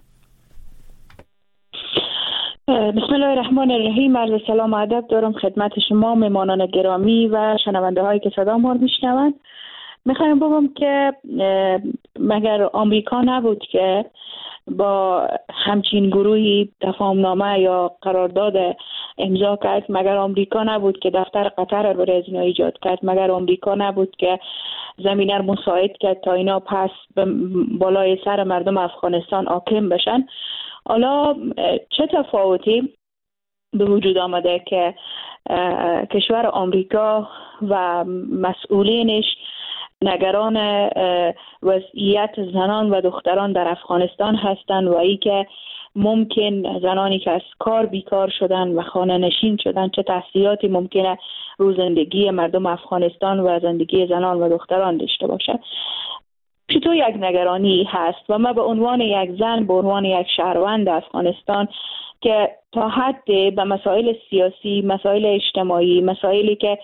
بسم الله الرحمن الرحیم. عرض سلام و ادب دارم خدمت شما مهمانان گرامی و شنونده هایی که صدا ما رو میشنوند. میخوایم بگم که مگر آمریکا نبود که با همچین گروهی تفاهمنامه یا قرارداد امضا کرد؟ مگر آمریکا نبود که دفتر قطر رو برای اینا ایجاد کرد؟ مگر آمریکا نبود که زمینه رو مساعد کرد تا اینا پس بالای سر مردم افغانستان حاکم بشن؟ حالا چه تفاوتی به وجود آمده که کشور آمریکا و مسئولینش نگران وضعیت زنان و دختران در افغانستان هستند و ای که ممکن زنانی که از کار بیکار شدن و خانه نشین شدن چه تاثیراتی ممکنه رو زندگی مردم افغانستان و زندگی زنان و دختران داشته باشد؟ چطور یک نگرانی هست و ما به عنوان یک زن، به عنوان یک شهروند افغانستان که تا حد به مسائل سیاسی، مسائل اجتماعی، مسائلی که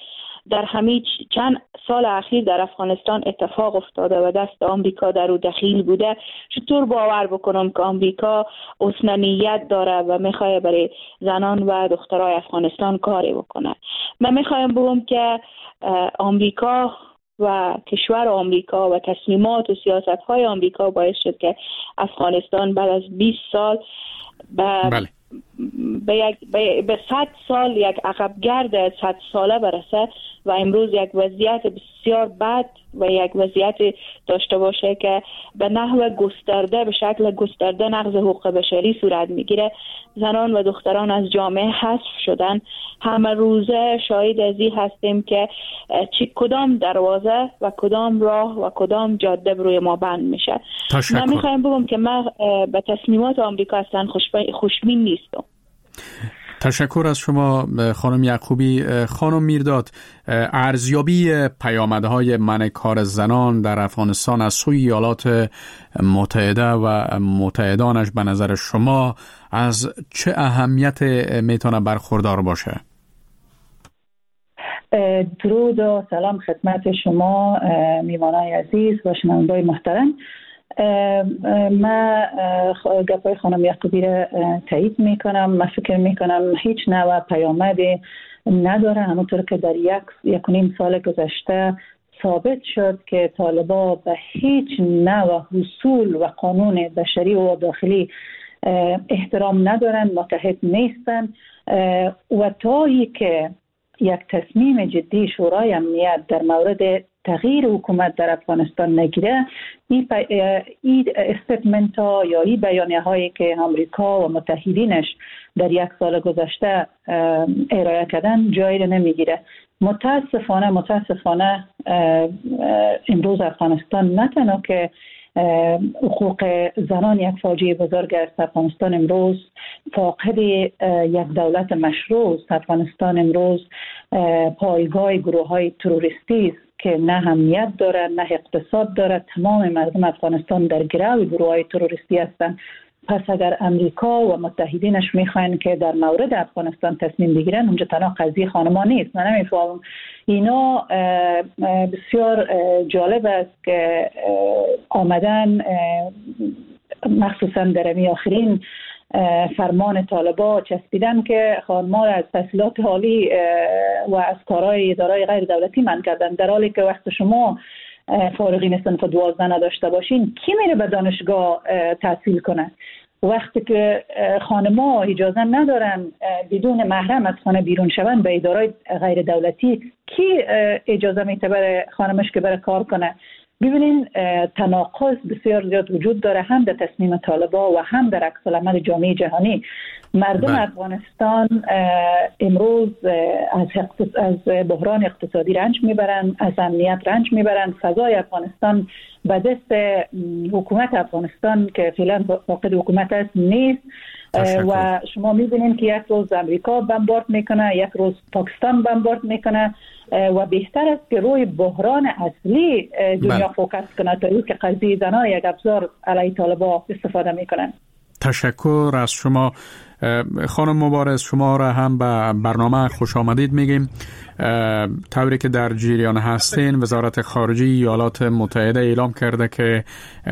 در همه چند سال اخیر در افغانستان اتفاق افتاده و دست آمریکا در او دخیل بوده، چطور باور بکنم که آمریکا اصلا نیت داره و میخواه برای زنان و دخترای افغانستان کاری بکنه؟ من میخوایم بگم که آمریکا و کشور آمریکا و تصمیمات و سیاست های آمریکا باعث شد که افغانستان بعد از بیست سال به بله. به یک به صد سال یک عقبگرد صد ساله برسه و امروز یک وضعیت بسیار بد و یک وضعیت داشته باشه که به نحو گسترده، به شکل گسترده نقض حقوق بشری صورت میگیره. زنان و دختران از جامعه حذف شدن. همه روزه شاهد از این هستیم که چی کدام دروازه و کدام راه و کدام جاده بروی ما بند میشه. تشکر. من میخوایم بگم که من به تصمیمات آمریکا اصلا خوشبین نیستم. تشکر از شما خانم یعقوبی. خانم میرداد، ارزیابی پیامدهای منع کار زنان در افغانستان از سوی ایالات متحده و متحدانش به نظر شما از چه اهمیت میتونه برخوردار باشه؟ درود و سلام خدمت شما میوانای عزیز و شنونده‌های محترم. من گپای خانم یعقوبی را تایید میکنم. من فکر میکنم هیچ نوع پیامد نداره، همونطور که در یک یک و نیم سال گذشته ثابت شد که طالبان به هیچ نوع اصول و قانون بشری و داخلی احترام ندارن، متحد نیستن و تایی که یک تصمیم جدی شورای امنیت در مورد تغییر حکومت در افغانستان نگیره، این ای استیتمنت ها یا این بیانیه هایی که امریکا و متحدینش در یک سال گذشته ارائه کردن جایی رو نمیگیره. متاسفانه متاسفانه امروز افغانستان نه تنها که حقوق زنان یک فاجعه بزرگ است، افغانستان امروز فاقد یک دولت مشروع است. افغانستان امروز پایگاه گروه های تروریستی است که نه امنیت داره نه اقتصاد داره. تمام مردم افغانستان در گرو گروه های تروریستی هستند. پس اگر امریکا و متحدینش میخواین که در مورد افغانستان تصمیم بگیرن، اونجا تنها قضیه خانمان نیست. من نمیفهمم. اینا بسیار جالب است که آمدن مخصوصا در امی آخرین فرمان طالبان چسبیدن که خانمان از تحصیلات عالی و از کارهای ادارای غیر دولتی منع کردن، در حالی که وقت شما فارغین صنف دوازده نداشته باشین کی میره به دانشگاه تحصیل کنه؟ وقتی که خانما اجازه ندارن بدون محرم از خانه بیرون شون به ادارای غیر دولتی، کی اجازه میده برای خانمش که بره کار کنه؟ ببینین تناقض بسیار زیاد وجود داره، هم در تصمیم طالبان و هم در عکس العمل جامعه جهانی. مردم بله. افغانستان امروز از از بحران اقتصادی رنج میبرن، از امنیت رنج میبرن. فضای افغانستان به دست حکومت افغانستان که فعلا فاقد حکومت است نیست. تشکر. و شما میبینید که یک روز امریکا بمبارد میکنه، یک روز پاکستان بمبارد میکنه و بهتر است که روی بحران اصلی دنیا بله. فوکس کنه تا اینکه قضیه زنان یک ابزار علیه طالبان استفاده میکنن. تشکر از شما خانم مبارز. شما را هم به برنامه خوش آمدید میگیم. طوری که در جریان هستین، وزارت خارجه ایالات متحده اعلام کرده که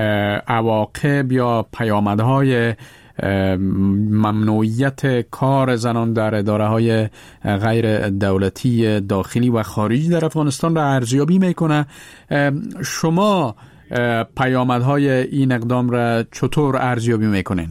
عواقب یا پیامدهای ممنوعیت کار زنان در اداره های غیر دولتی داخلی و خارجی در افغانستان را ارزیابی میکنه. شما پیامدهای این اقدام را چطور ارزیابی میکنین؟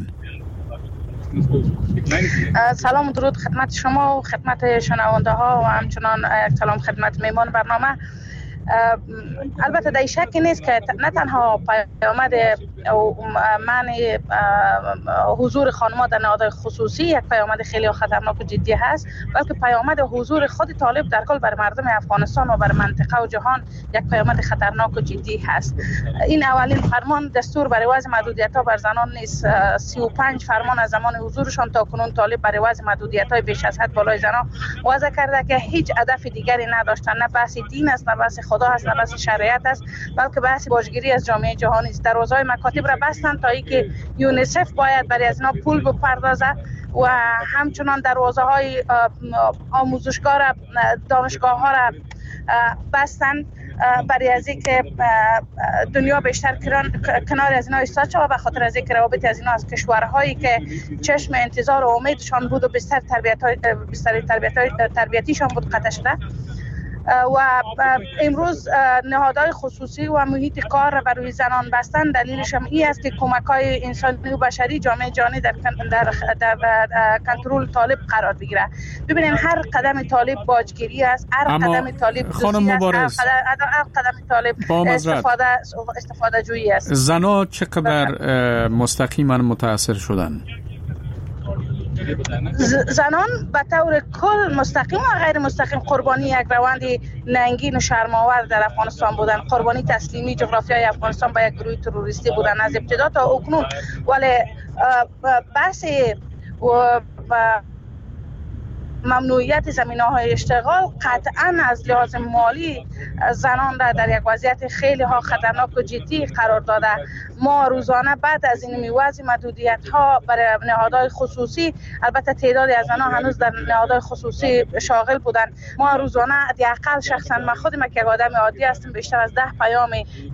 سلام و درود خدمت شما و خدمت شنونده ها و همچنان سلام خدمت میمان برنامه. البته در شکی نیست که نه تنها پیامد منع حضور خانم‌ها در نهادهای خصوصی یک پیامد خیلی خطرناک و جدی هست، بلکه پیامد حضور خود طالب در کل بر مردم افغانستان و بر منطقه و جهان یک پیامد خطرناک و جدی هست. این اولین فرمان دستور برای وضع محدودیت‌ها بر زنان نیست. سی و پنج فرمان از زمان حضورشان تا کنون طالب برای وضع محدودیت‌های بیش از حد بالای زنان وضع کرده که هیچ هدف دیگری نداشتن. نه بحث دین است، نه بحث خدا است، نه بحث شریعت است، بلکه بحث باجگیری از جامعه جهانی است. دروازه‌های مکاتب را بستند تا اینکه یونیسف باید برای از اینا پول بپردازه و همچنان دروازه های آموزشگاه را دانشگاه ها را بستند برای از اینکه دنیا بیشتر کنار از اینا ایستاد شود به خاطر از اینکه روابط از اینا از کشورهایی که چشم انتظار و امیدشان بود و بستر تربیت های بستر تربیت های تربیتیشان بود قطع شده و امروز نهادهای خصوصی و محیط کار را برای زنان بستن. دلیلش هم این است که کمک‌های انسانی و بشری جامعه جهانی در در در کنترل طالب قرار بگیره. ببینید هر قدم طالب باجگیری است، هر قدم طالب خانم مبارز، هر قدم طالب استفاده استفاده جویی است. زنا چقدر مستقیما متاثر شدن؟ زنان به طور کل مستقیم و غیر مستقیم قربانی یک روند ننگین و شرم‌آور در افغانستان بودن. قربانی تسلیمی جغرافیای افغانستان به یک گروه تروریستی بودن از ابتدا تا اکنون. ولی بحث و ممنوعیت زمینه‌های اشتغال قطعاً از لحاظ مالی زنان را در یک وضعیت خیلی ها خطرناک و جدی قرار داده. ما روزانه بعد از این میوازی محدودیت‌ها برای نهادهای خصوصی، البته تعدادی از زنان هنوز در نهادهای خصوصی شاغل بودن، ما روزانه حداقل شخصا من خودم که آدم عادی هستم بیشتر از ده پیام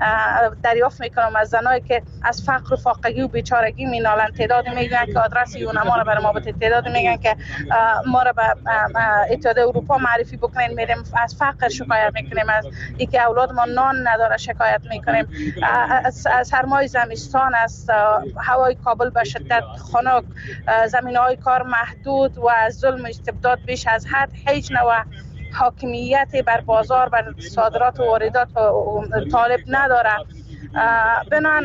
دریافت میکنم از زنایی که از فقر و فاقگی و بیچارگی مینالن. تعدادی میگن که آدرس یونما رو برای ما بده، تعدادی میگن که ما رو به اتحادیه اروپا معرفی بکنین، میریم از فقر شکایت میکنیم، از اینکه اولاد ما نان نداره شکایت میکنیم، از سرمای زمستان، از هوای کابل به شدت خنک، زمینه‌های کار محدود و از ظلم و استبداد بیش از حد، هیچ نوع حاکمیت بر بازار، بر صادرات و واردات طالب نداره. بنان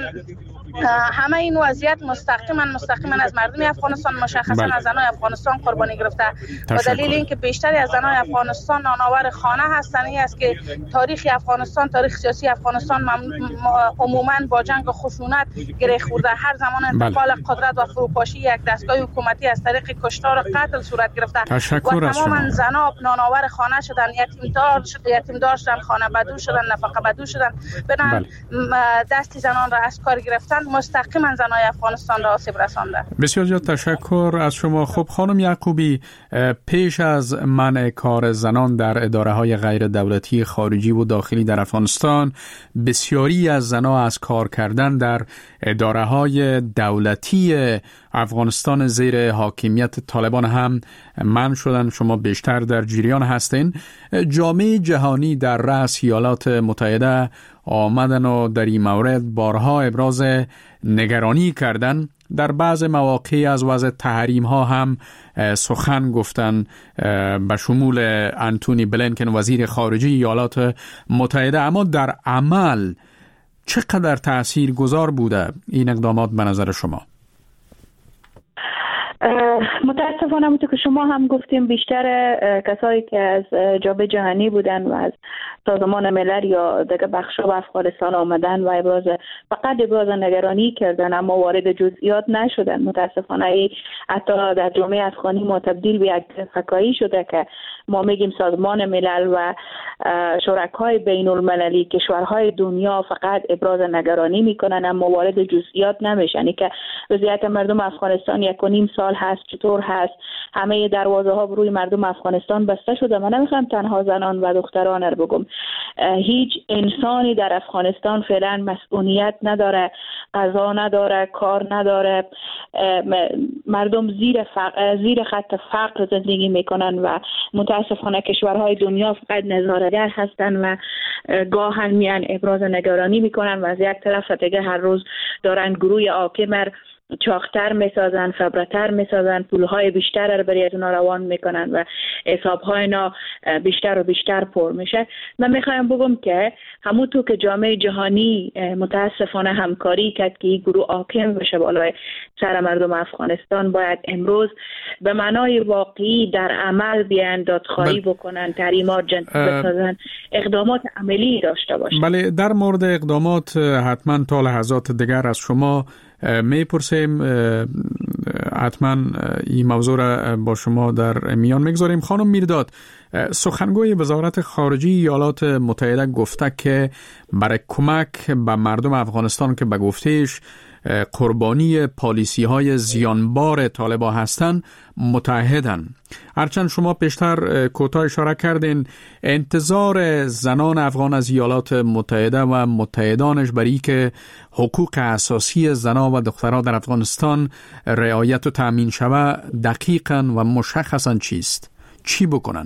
همه این وضعیت مستقیما مستقیما از مردم افغانستان، مشخصا از زنان افغانستان قربانی گرفته. و دلیل اینکه بیشتری از زنان افغانستان نانآور خانه هستند این است که تاریخ افغانستان، تاریخ سیاسی افغانستان عموما با جنگ و خشونت گره خورده. هر زمان انتقال قدرت و فروپاشی یک دستگاه حکومتی از طریق کشتار و قتل صورت گرفته و تماما زنان نانآور خانه شدن، یتیمدار یتیمدار شدن، خانه بدو شدن، نفقه بدو شدن. بنابراین دستی زنان را از کار گرفتن، مستقیما زنای افغانستان را آسیب رسانده. بسیار زیاد تشکر از شما. خب خانم یعقوبی، پیش از منع کار زنان در اداره های غیر دولتی خارجی و داخلی در افغانستان، بسیاری از زنان از کار کردن در اداره های دولتی افغانستان زیر حاکمیت طالبان هم منع شدن. شما بیشتر در جریان هستین. جامعه جهانی در رأس ایالات متحده آمدن و در این مورد بارها ابراز نگرانی کردن. در بعض مواقع از وضع تحریم ها هم سخن گفتن، به شمول انتونی بلینکن وزیر خارجه ایالات متحده. اما در عمل چقدر تأثیر گذار بوده این اقدامات به نظر شما؟ متاسفانه همونطور که شما هم گفتیم بیشتر کسایی که از جامعه جهانی بودن و از سازمان ملل یا دیگه بخشا به افغانستان آمدن و ابراز فقط ابراز نگرانی کردن اما وارد جزئیات نشدن. متاسفانه ای حتی در جامعه افغانی ما تبدیل به یک فکایی شده که ما میگیم سازمان ملل و شرکای بین المللی کشورهای دنیا فقط ابراز نگرانی میکنن اما وارد جزئیات نمیشن. یعنی که وضعیت مردم افغانستان یک و نیم سال هست چطور هست، همه دروازه ها روی مردم افغانستان بسته شده. من نمیخوام تنها زنان و دختران رو بگم، هیچ انسانی در افغانستان فعلا مسئولیت نداره، غذا نداره، کار نداره. مردم زیر فقر، زیر خط فقر زندگی میکنن و متاسفانه کشورهای دنیا فقط نظاره‌گر هستن و گاهن میان ابراز نگرانی میکنن و از یک طرف دیگه هر روز دارن گروه حاکم چاختر میسازن، فبرتر میسازن، پولهای بیشتر رو برای اونا روان میکنن و حسابهای اینا بیشتر و بیشتر پر میشه. من میخوایم بگم که همونطور که جامعه جهانی متاسفانه همکاری کرد که این گروه حاکم بشه بالای سر مردم افغانستان، باید امروز به معنای واقعی در عمل بیان، دادخواهی بکنن، تحریمات جدید بسازن، اقدامات عملی داشته باشن. بله، در مورد اقدامات حتما تا لحظات دیگر از شما میپرسیم، حتما این موضوع را با شما در میان میگذاریم. خانم میرداد، سخنگوی وزارت خارجه ایالات متحده گفته که برای کمک به مردم افغانستان که به گفتهش قربانی پالیسی های زیانبار طالبان هستند متحدن. هرچند شما پیشتر کوتاه اشاره کردین انتظار زنان افغان از ایالات متحده و متحدانش برای که حقوق اساسی زنان و دختران در افغانستان رعایت و تأمین شود دقیقاً و مشخصاً چیست؟ چی بکنن؟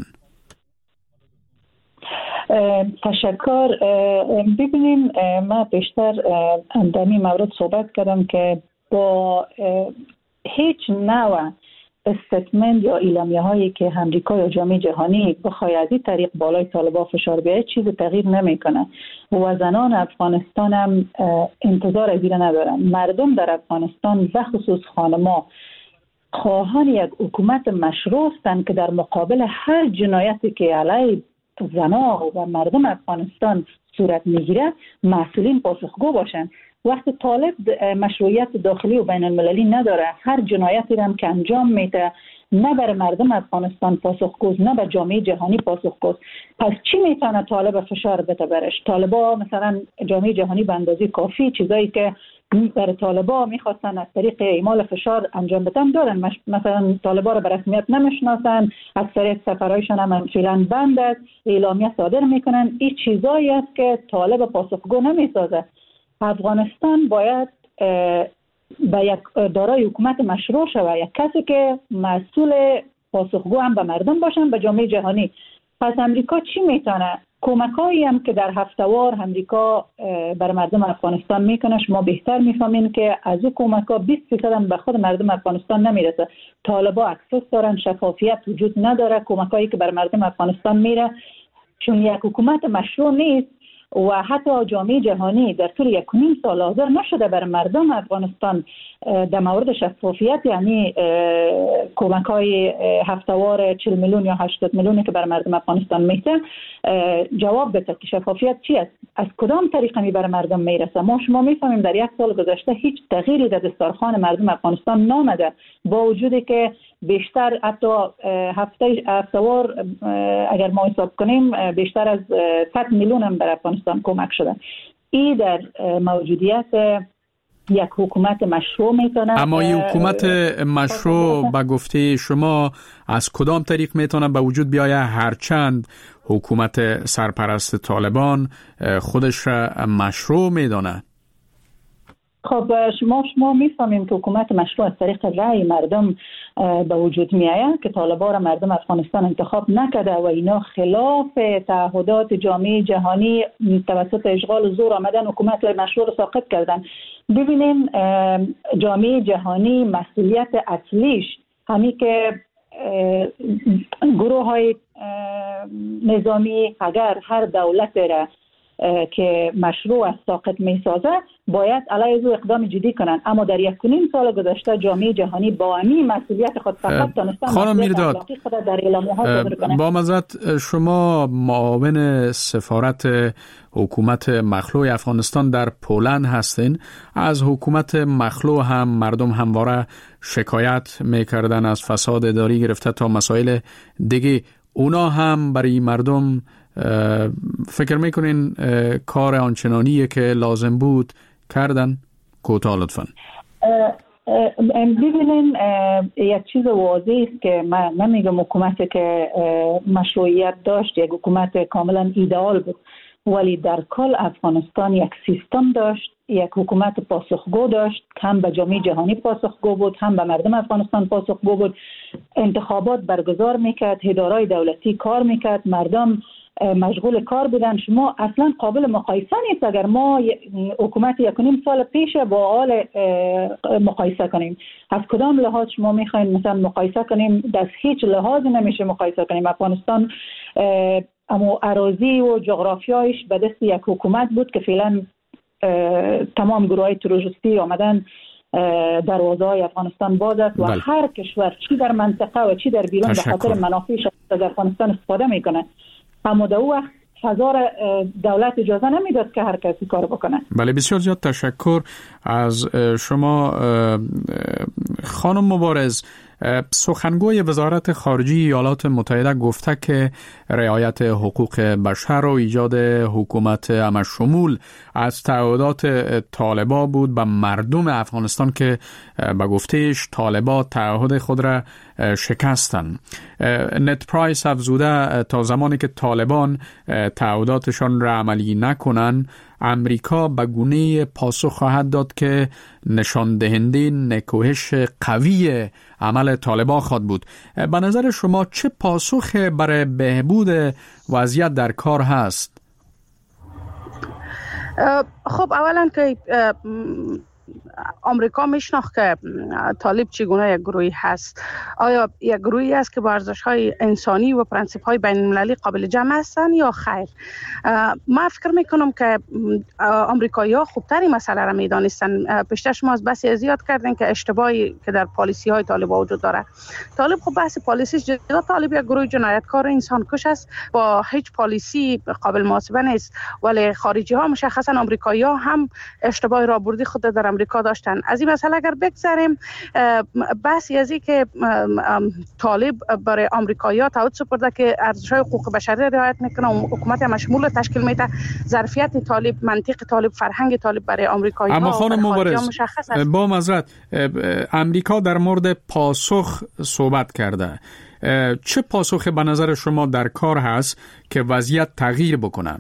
تشکر. ببینیم من بیشتر در این مورد صحبت کردم که با هیچ نوع استتمنت یا اعلامیه هایی که امریکا یا جامعه جهانی بخواد از این طریق بالای طالبان فشار بیاره چیزی تغییر نمیکنه و زنان افغانستان هم انتظار از این ندارن. مردم در افغانستان و خصوص خانما خواهان یک حکومت مشروع هستند که در مقابل هر جنایتی که علیه زنان و مردم افغانستان صورت میگیره مسئولین پاسخگو باشند. وقتی طالب مشروعیت داخلی و بین المللی نداره، هر جنایتی هم که انجام میده نه بر مردم افغانستان پاسخگوست نه بر جامعه جهانی پاسخگوست، پس چی میتونه طالب فشار بده برش؟ طالبا مثلا جامعه جهانی به اندازه کافی چیزایی که برای طالبا میخواستن از طریق اعمال فشار انجام بدن دارن. مثلا طالبا رو به رسمیت نمیشناسن، اکثریت سفرهایشان هم فعلا بند است، اعلامیه صادر میکنن. این چیزایی است که طالب پاسخگو نمیسازه. افغانستان باید به یک دارای حکومت مشروع شود، یک کسی که مسئول پاسخگو هم به مردم باشن، به جامعه جهانی. پس امریکا چی میتونه؟ کمکایی هم که در هفته‌وار امریکا بر مردم افغانستان میکنه شما بهتر میفهمین که از او کمک‌ها بیست درصد هم به خود مردم افغانستان نمیرسه. طالبا اکسس دارن، شفافیت وجود نداره. کمکایی که بر مردم افغانستان میره چون یک حکومت مشروع نیست و حتی جامعه جهانی در طول یک و نیم سال حاضر نشده بر مردم افغانستان در مورد شفافیت، یعنی کمک‌های هفته‌وار چهل میلیون یا هشتاد میلیونی که بر مردم افغانستان میده جواب بده که شفافیت چی است، از کدام طریقه می بر مردم میرسه. ما شما میفهمیم در یک سال گذشته هیچ تغییری در دسترخوان مردم افغانستان نامده، با وجودی که بیشتر حتی هفته هفته‌وار اگر ما حساب کنیم بیشتر از صد میلیون هم بر افغانستان کمک شده. این در موجودیت یک حکومت مشروع میتونه. اما این حکومت مشروع به گفته شما از کدام طریق میتونه به وجود بیاید؟ هرچند حکومت سرپرست طالبان خودش مشروع میدونه. خب شما شما میفهمیم که حکومت مشروع از طریق رأی مردم به وجود میآید که طالبان را مردم افغانستان انتخاب نکرده و اینا خلاف تعهدات جامعه جهانی توسط اشغال زور آمدن حکومت مشروع را ساقط کردن. ببینین جامعه جهانی مسئولیت اصلیش همین که گروه های نظامی اگر هر دولت را که مشروع از ساقط می سازه باید علیه او اقدام جدی کنند. اما در یک و نیم سال گذشته جامعه جهانی با همین مسئولیت خود فقط دانستن خانم میرداد با معذرت شما معاون سفارت حکومت مخلوع افغانستان در پولند هستین. از حکومت مخلوع هم مردم همواره شکایت میکردن از فساد اداری گرفته تا مسائل دیگه. اونا هم برای مردم فکر میکنین کار آنچنانیه که لازم بود کردن؟ کوتاه لطفاً. ببینین یک چیز واضح است که من نمیگم حکومتی که مشروعیت داشت یک حکومت کاملا ایدئال بود، ولی در کل افغانستان یک سیستم داشت، یک حکومت پاسخگو داشت، هم به جامعه جهانی پاسخگو بود، هم به مردم افغانستان پاسخگو بود. انتخابات برگزار میکرد، ادارای دولتی کار میکرد، مردم مشغول کار بودن. شما اصلا قابل مقایسه نیست اگر ما حکومت یک و نیم سال پیش با حال مقایسه کنیم. از کدام لحاظ شما میخواین مثلا مقایسه کنیم؟ در هیچ لحاظ نمیشه مقایسه کنیم. افغانستان اما اراضی و جغرافیایش به دست یک حکومت بود که فعلا تمام گروه های تروریستی آمدن دروازه های افغانستان باز است و بل. هر کشور چی در منطقه و چی در بیرون به خاطر منافعش از افغانستان استفاده میکنه. اما در وقت هزار دولت اجازه نمیداد که هر کسی کار بکنه. بله بسیار زیاد تشکر از شما خانم مبارز. سخنگوی وزارت خارجه ایالات متحده گفته که رعایت حقوق بشر و ایجاد حکومت همشمول از تعهدات طالبان بود به مردم افغانستان که به گفتهش طالبان تعهد خود را شکستند. نت پرایس افزوده تا زمانی که طالبان تعهداتشان را عملی نکنند، امریکا به گونه پاسخ خواهد داد که نشان دهنده نکوهش قوی عمل طالبان خواهد بود. به نظر شما چه پاسخ برای بهبود وضعیت در کار هست؟ خب اولا که آمریکا میشناخت که طالب چگونه یک گروهی هست. آیا یک گروهی است که با ارزش‌های انسانی و پرنسیپ‌های بین‌المللی قابل جمع هستند یا خیر؟ من فکر میکنم که آمریکایی‌ها خوبتر این مسئله را میدانستند. پیشتر ما از بحثی زیاد کردیم که اشتباهی که در پالیسی‌های طالب وجود داره. طالب خب بحث پالیسیش جدا، طالب یک گروه جنایتکار انسان کش است، با هیچ پالیسی قابل محاسبه نیست. ولی خارجی‌ها مشخصاً آمریکایی‌ها هم اشتباه رابردی خود در امریکا داشتن. از این مسئله اگر بگذریم، بحثی از این که طالب برای آمریکایی‌ها تعهد سپرده که ارزش‌های حقوق بشری رعایت میکنه و حکومت مشمول تشکیل میده، ظرفیت طالب، منطق طالب، فرهنگ طالب برای آمریکایی‌ها. اما خانم مبارز، با معذرت، امریکا در مورد پاسخ صحبت کرده. چه پاسخ به نظر شما در کار هست که وضعیت تغییر بکنه؟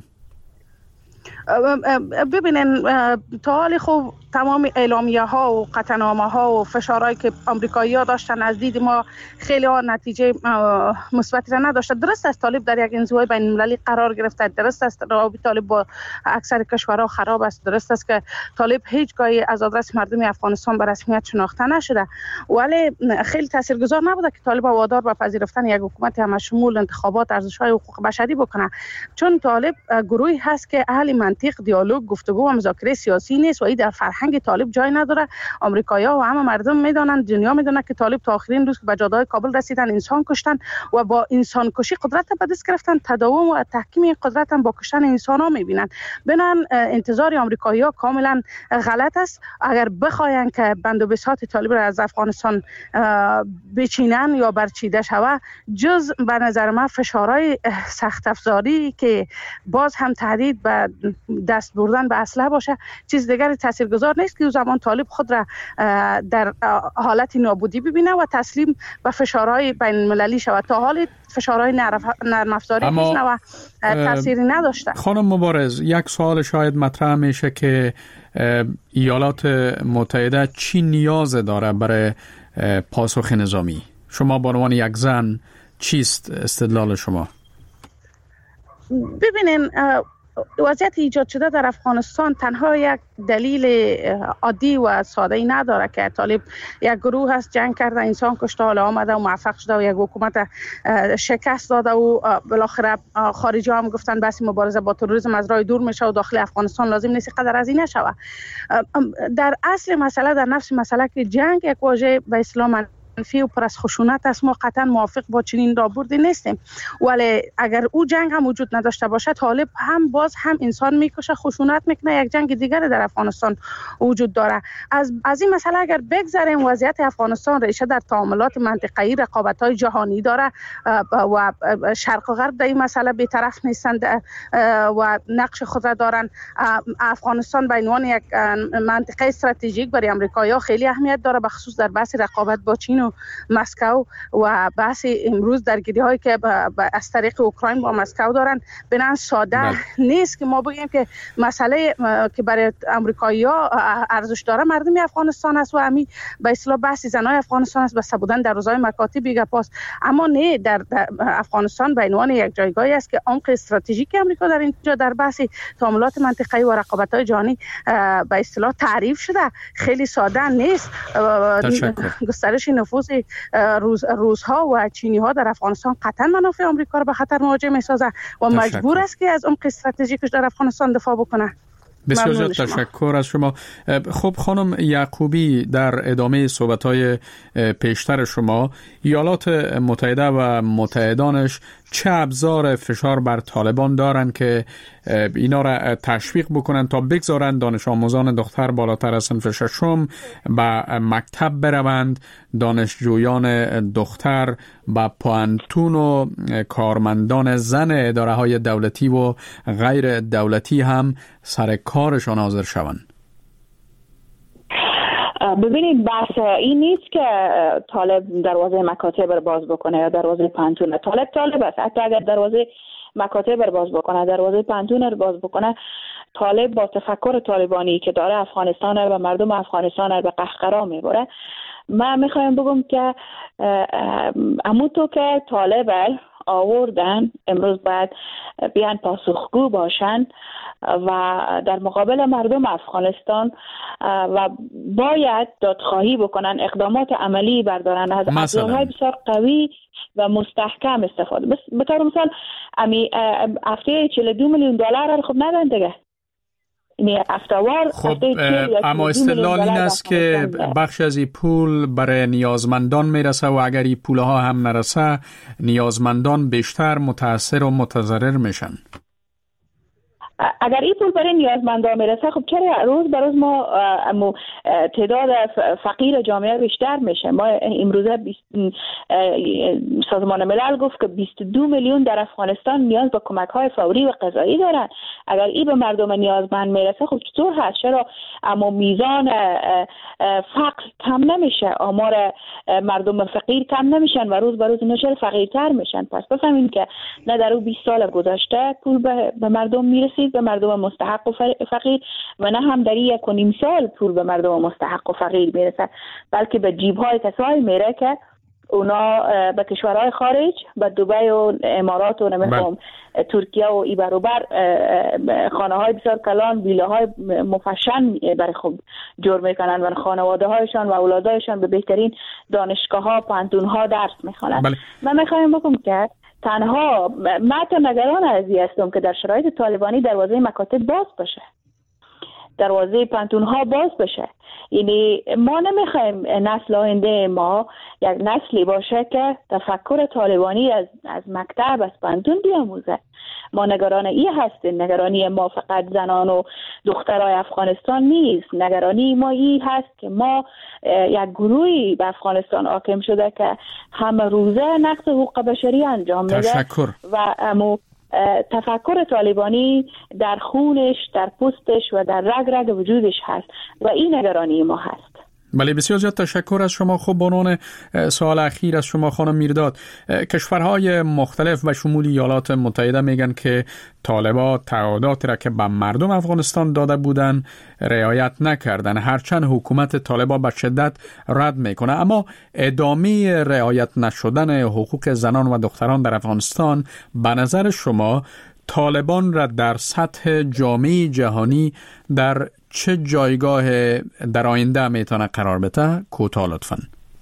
ببینین، تا حال خوب تمام اعلامیه ها و قطعنامه ها و فشارهایی که آمریکایی ها داشتن از دید ما خیلی ها نتیجه مثبتی را نداشته. درست است طالب در یک انزوای بین المللی قرار گرفته، درست است روابط طالب با اکثر کشورها خراب است، درست است که طالب هیچگاهی از آدرس مردم افغانستان به رسمیت شناخته نشده، ولی خیلی تاثیرگذار نبوده که طالب وادار به پذیرفتن یک حکومت همشمول، انتخابات، ارزش‌های حقوق بشری بکنه. چون طالب گروهی هست که اهل منطق، دیالوگ، گفتگو و مذاکره سیاسی نیست و این در فرهنگ طالب جای نداره. آمریکایی‌ها و همه مردم میدونن، دنیا میدونه که طالب تا آخرین روز که به جاده‌های کابل رسیدن انسان کشتن و با انسان کشی قدرت به دست گرفتن. تداوم و تحکیم این قدرت هم با کشتن انسان‌ها میبینن. بنان انتظار آمریکایی‌ها کاملا غلط است. اگر بخواین که بند و بساط طالب را از افغانستان بچینن یا برچیده شود، جز به نظر من فشارهای سخت افزاری که باز هم تهدید به دست بردن به اسلحه باشه، چیز دیگری تاثیرگذار نیست که او زمان طالب خود را در حالت نابودی ببینه و تسلیم به فشارهای بین المللی شود. تا حال فشارهای نرم افزاری نیست و تأثیری نداشته. خانم مبارز، یک سوال شاید مطرح میشه که ایالات متحده چی نیاز داره برای پاسخ نظامی؟ شما به عنوان یک زن چیست استدلال شما؟ ببینین، وضعیت ایجاد شده در افغانستان تنها یک دلیل عادی و ساده‌ای نداره که طالب یک گروه هست، جنگ کرده، انسان کشته، حالا آمده و موفق شده و یک حکومت شکست داده و بالاخره خارجی هم گفتن بس مبارزه با تروریسم از راه دور میشه و داخل افغانستان لازم نیست قدر از این نشوه. در اصل مسئله، در نفس مسئله که جنگ یک واژه به اسلام منفی و پر از خشونت است، ما قطعا موافق با چنین رابردی نیستیم. ولی اگر او جنگ هم وجود نداشته باشه، طالب هم باز هم انسان میکشه، خشونت میکنه. یک جنگ دیگر در افغانستان وجود داره. از از این مسئله اگر بگذریم، وضعیت افغانستان ریشه در تعاملات منطقه‌ای، رقابت‌های جهانی داره و شرق و غرب در این مسئله بی‌طرف نیستند و نقش خود را دارن. افغانستان به عنوان یک منطقه استراتژیک برای آمریکایی‌ها خیلی اهمیت داره، به خصوص در بحث رقابت با چین و مسکو و بحث امروز درگیری هایی که از طریق اوکراین با مسکو دارن. بنابراین ساده بله. نیست که ما بگیم که مسئله که برای آمریکایی‌ها ارزش داره مردم افغانستان است و همین به اصطلاح بحث زنای افغانستان است، بسته بودن در روزهای مکاتب بیگه پاس. اما نه، در, در افغانستان به عنوان یک جایگاهی است که عمق استراتژیک آمریکا در اینجا در بحث تعاملات منطقه‌ای و رقابت‌های جهانی به اصطلاح تعریف شده. خیلی ساده نیست. گسترش نفوذ روز روزها و چینی ها در افغانستان قطعا منافع آمریکا را به خطر مواجه می‌سازه و مجبور است که از عمق استراتژیکش در افغانستان دفاع بکنه. بسیار زیاد تشکر از شما. خب خانم یعقوبی، در ادامه صحبت‌های پیشتر شما، ایالات متحده و متحدانش چه ابزار فشار بر طالبان دارن که اینا را تشویق بکنن تا بگذارن دانش آموزان دختر بالاتر از صنف ششم به مکتب بروند، دانشجویان دختر به پوانتون و کارمندان زن اداره های دولتی و غیر دولتی هم سر کارشان حاضر شوند؟ ببینید بحث این نیست که طالب دروازه مکاتب رو باز بکنه یا دروازه پانتون. طالب طالب است. حتی اگر دروازه مکاتب رو باز بکنه، دروازه پانتون رو باز بکنه، طالب با تفکر طالبانی که داره افغانستان و مردم افغانستان رو به قهقرا میبره. من میخوایم بگم که اموتو که طالب آوردن امروز باید بیان پاسخگو باشن و در مقابل مردم افغانستان و باید دادخواهی بکنن، اقدامات عملی بردارن، از ابزارهای بسیار قوی و مستحکم استفاده. بس به طور مثال امی هفته چهل و دو میلیون دلار خب ندن دیگه. خب اما استدلال این است که بخش از این پول برای نیازمندان میرسه و اگر این پولها هم نرسه نیازمندان بیشتر متاثر و متضرر میشن. اگر این پول برای نیازمندان میرسه خب چرا روز به روز ما تعداد فقیر جامعه بیشتر میشه؟ ما امروزه سازمان ملل گفت که بیست و دو میلیون در افغانستان نیاز به کمک های فوری و غذایی دارن. اگر این به مردم نیازمند میرسه خب چطور هست؟ چرا اما میزان فقر کم نمیشه، آمار مردم فقیر کم نمیشن و روز به روز اینا چرا فقیرتر میشن؟ پس بفهمیم که نه در اون بیست سال گذشته پول به مردم میرسید، به مردم مستحق و فقیر، و نه هم در یک و نیم سال پول به مردم مستحق و فقیر میرسه، بلکه به جیب‌های کسایی میره که اونا به کشورهای خارج، به دبی و امارات و نمیخوام ترکیه و ای برابر خانه های بسیار کلان، ویله های مفشن برای خود جور میکنن و خانواده هایشان و اولادایشان به بهترین دانشگاه ها، پانتون ها درس میخوانند. بله. من میخوایم بگم که تنها من تا نگران از این هستم که در شرایط طالبانی دروازه مکاتب باز بشه، دروازه پانتون ها باز بشه. یعنی ما نمیخوایم نسل آینده ما یک نسلی باشه که تفکر طالبانی از از مکتب، از پانتون بیاموزه. ما نگران این هستیم. نگرانی ما فقط زنان و دخترای افغانستان نیست. نگرانی ما این هست که ما یک گروهی به افغانستان حاکم شده که همه روزه نقض حقوق بشری انجام میده. تشکر. و امو تفکر طالبانی در خونش، در پوستش و در رگ رگ وجودش هست و این نگرانی ما هست. بله، بسیار زیاد تشکر از شما. خب بانون سوال اخیر از شما خانم میرداد، کشورهای مختلف و شمول ایالات متحده میگن که طالبان تعهداتی را که به مردم افغانستان داده بودن رعایت نکردن، هرچند حکومت طالبان به شدت رد میکنه. اما ادامه رعایت نشدن حقوق زنان و دختران در افغانستان به نظر شما طالبان را در سطح جامعه جهانی در چه جایگاه در آینده میتونه قرار بده؟ کوتاه لطفاً.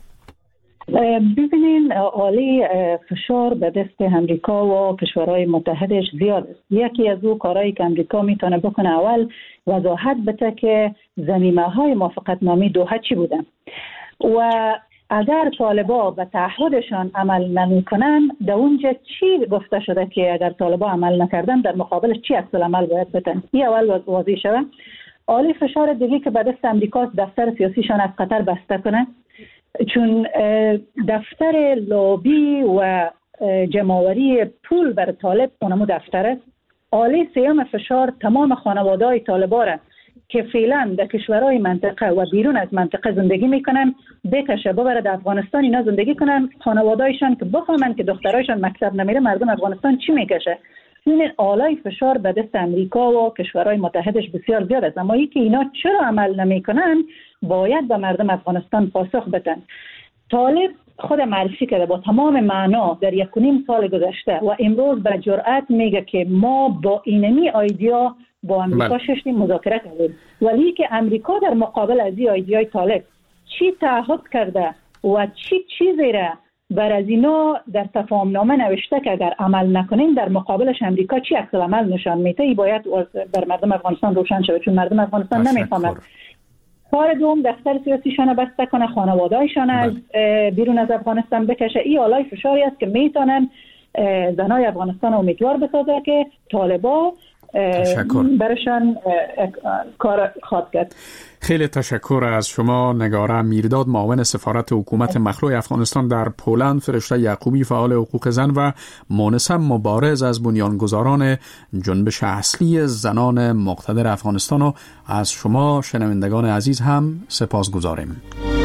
ببینین عالی فشار به دست امریکا و کشورهای متحدش زیاد است. یکی از او کارهایی که امریکا میتونه بکنه اول وضاحت بده که ضمیمه های موافقت نامه دوحه چی بودن و اگر طالبا به تعهدشان عمل نمیکنن در اونجا چی گفته شده که اگر طالبا عمل نکردن در مقابلش چی عکس العمل باید بدن. این اول واضح شده. عالی فشار دیگه که به دست امریکا دفتر سیاسیشان از قطر بسته کنه، چون دفتر لابی و جمعآوری پول بر طالب اونمو دفتر است. عالی سیام فشار تمام خانواده های طالبا را که فعلا در کشورهای منطقه و بیرون از منطقه زندگی میکنن بکشه ببره در افغانستان اینا زندگی کنن، خانوادهایشان که بفهمن که دخترایشان مکتب نمیره مردم افغانستان چی میکشه. این آلای فشار به دست امریکا و کشورهای متحدش بسیار زیاد است. اما ای که اینا چرا عمل نمیکنن باید به مردم افغانستان پاسخ بدن. طالب خود معرفی کرده با تمام معنا در یک و نیم سال گذشته و امروز به جرأت میگه که ما با اینمی ایده با امریکا ششتیم مذاکره کردیم، ولی که امریکا در مقابل از این ایده طالب چی تعهد کرده و چی چیزی را بر از اینا در تفاهم نامه نوشته که اگر عمل نکنیم در مقابلش امریکا چی عکس العمل نشان میده، ای باید بر مردم افغانستان روشن شود، چون مردم افغانستان نمیفهمند. کار دوم دفتر سیاسیشان بسته کنه، خانواده‌ایشان از بیرون از افغانستان بکشه. این آلای فشاری است که میتونن زنای افغانستان امیدوار بسازه که طالبا برشان کار خواد کرد. خیلی تشکر از شما نگاره میرداد، معاون سفارت حکومت مخلوع افغانستان در پولند، فرشته یعقوبی فعال حقوق زن و مونسم مبارز از بنیانگذاران جنبش اصلی زنان مقتدر افغانستان و از شما شنوندگان عزیز هم سپاس گذاریم.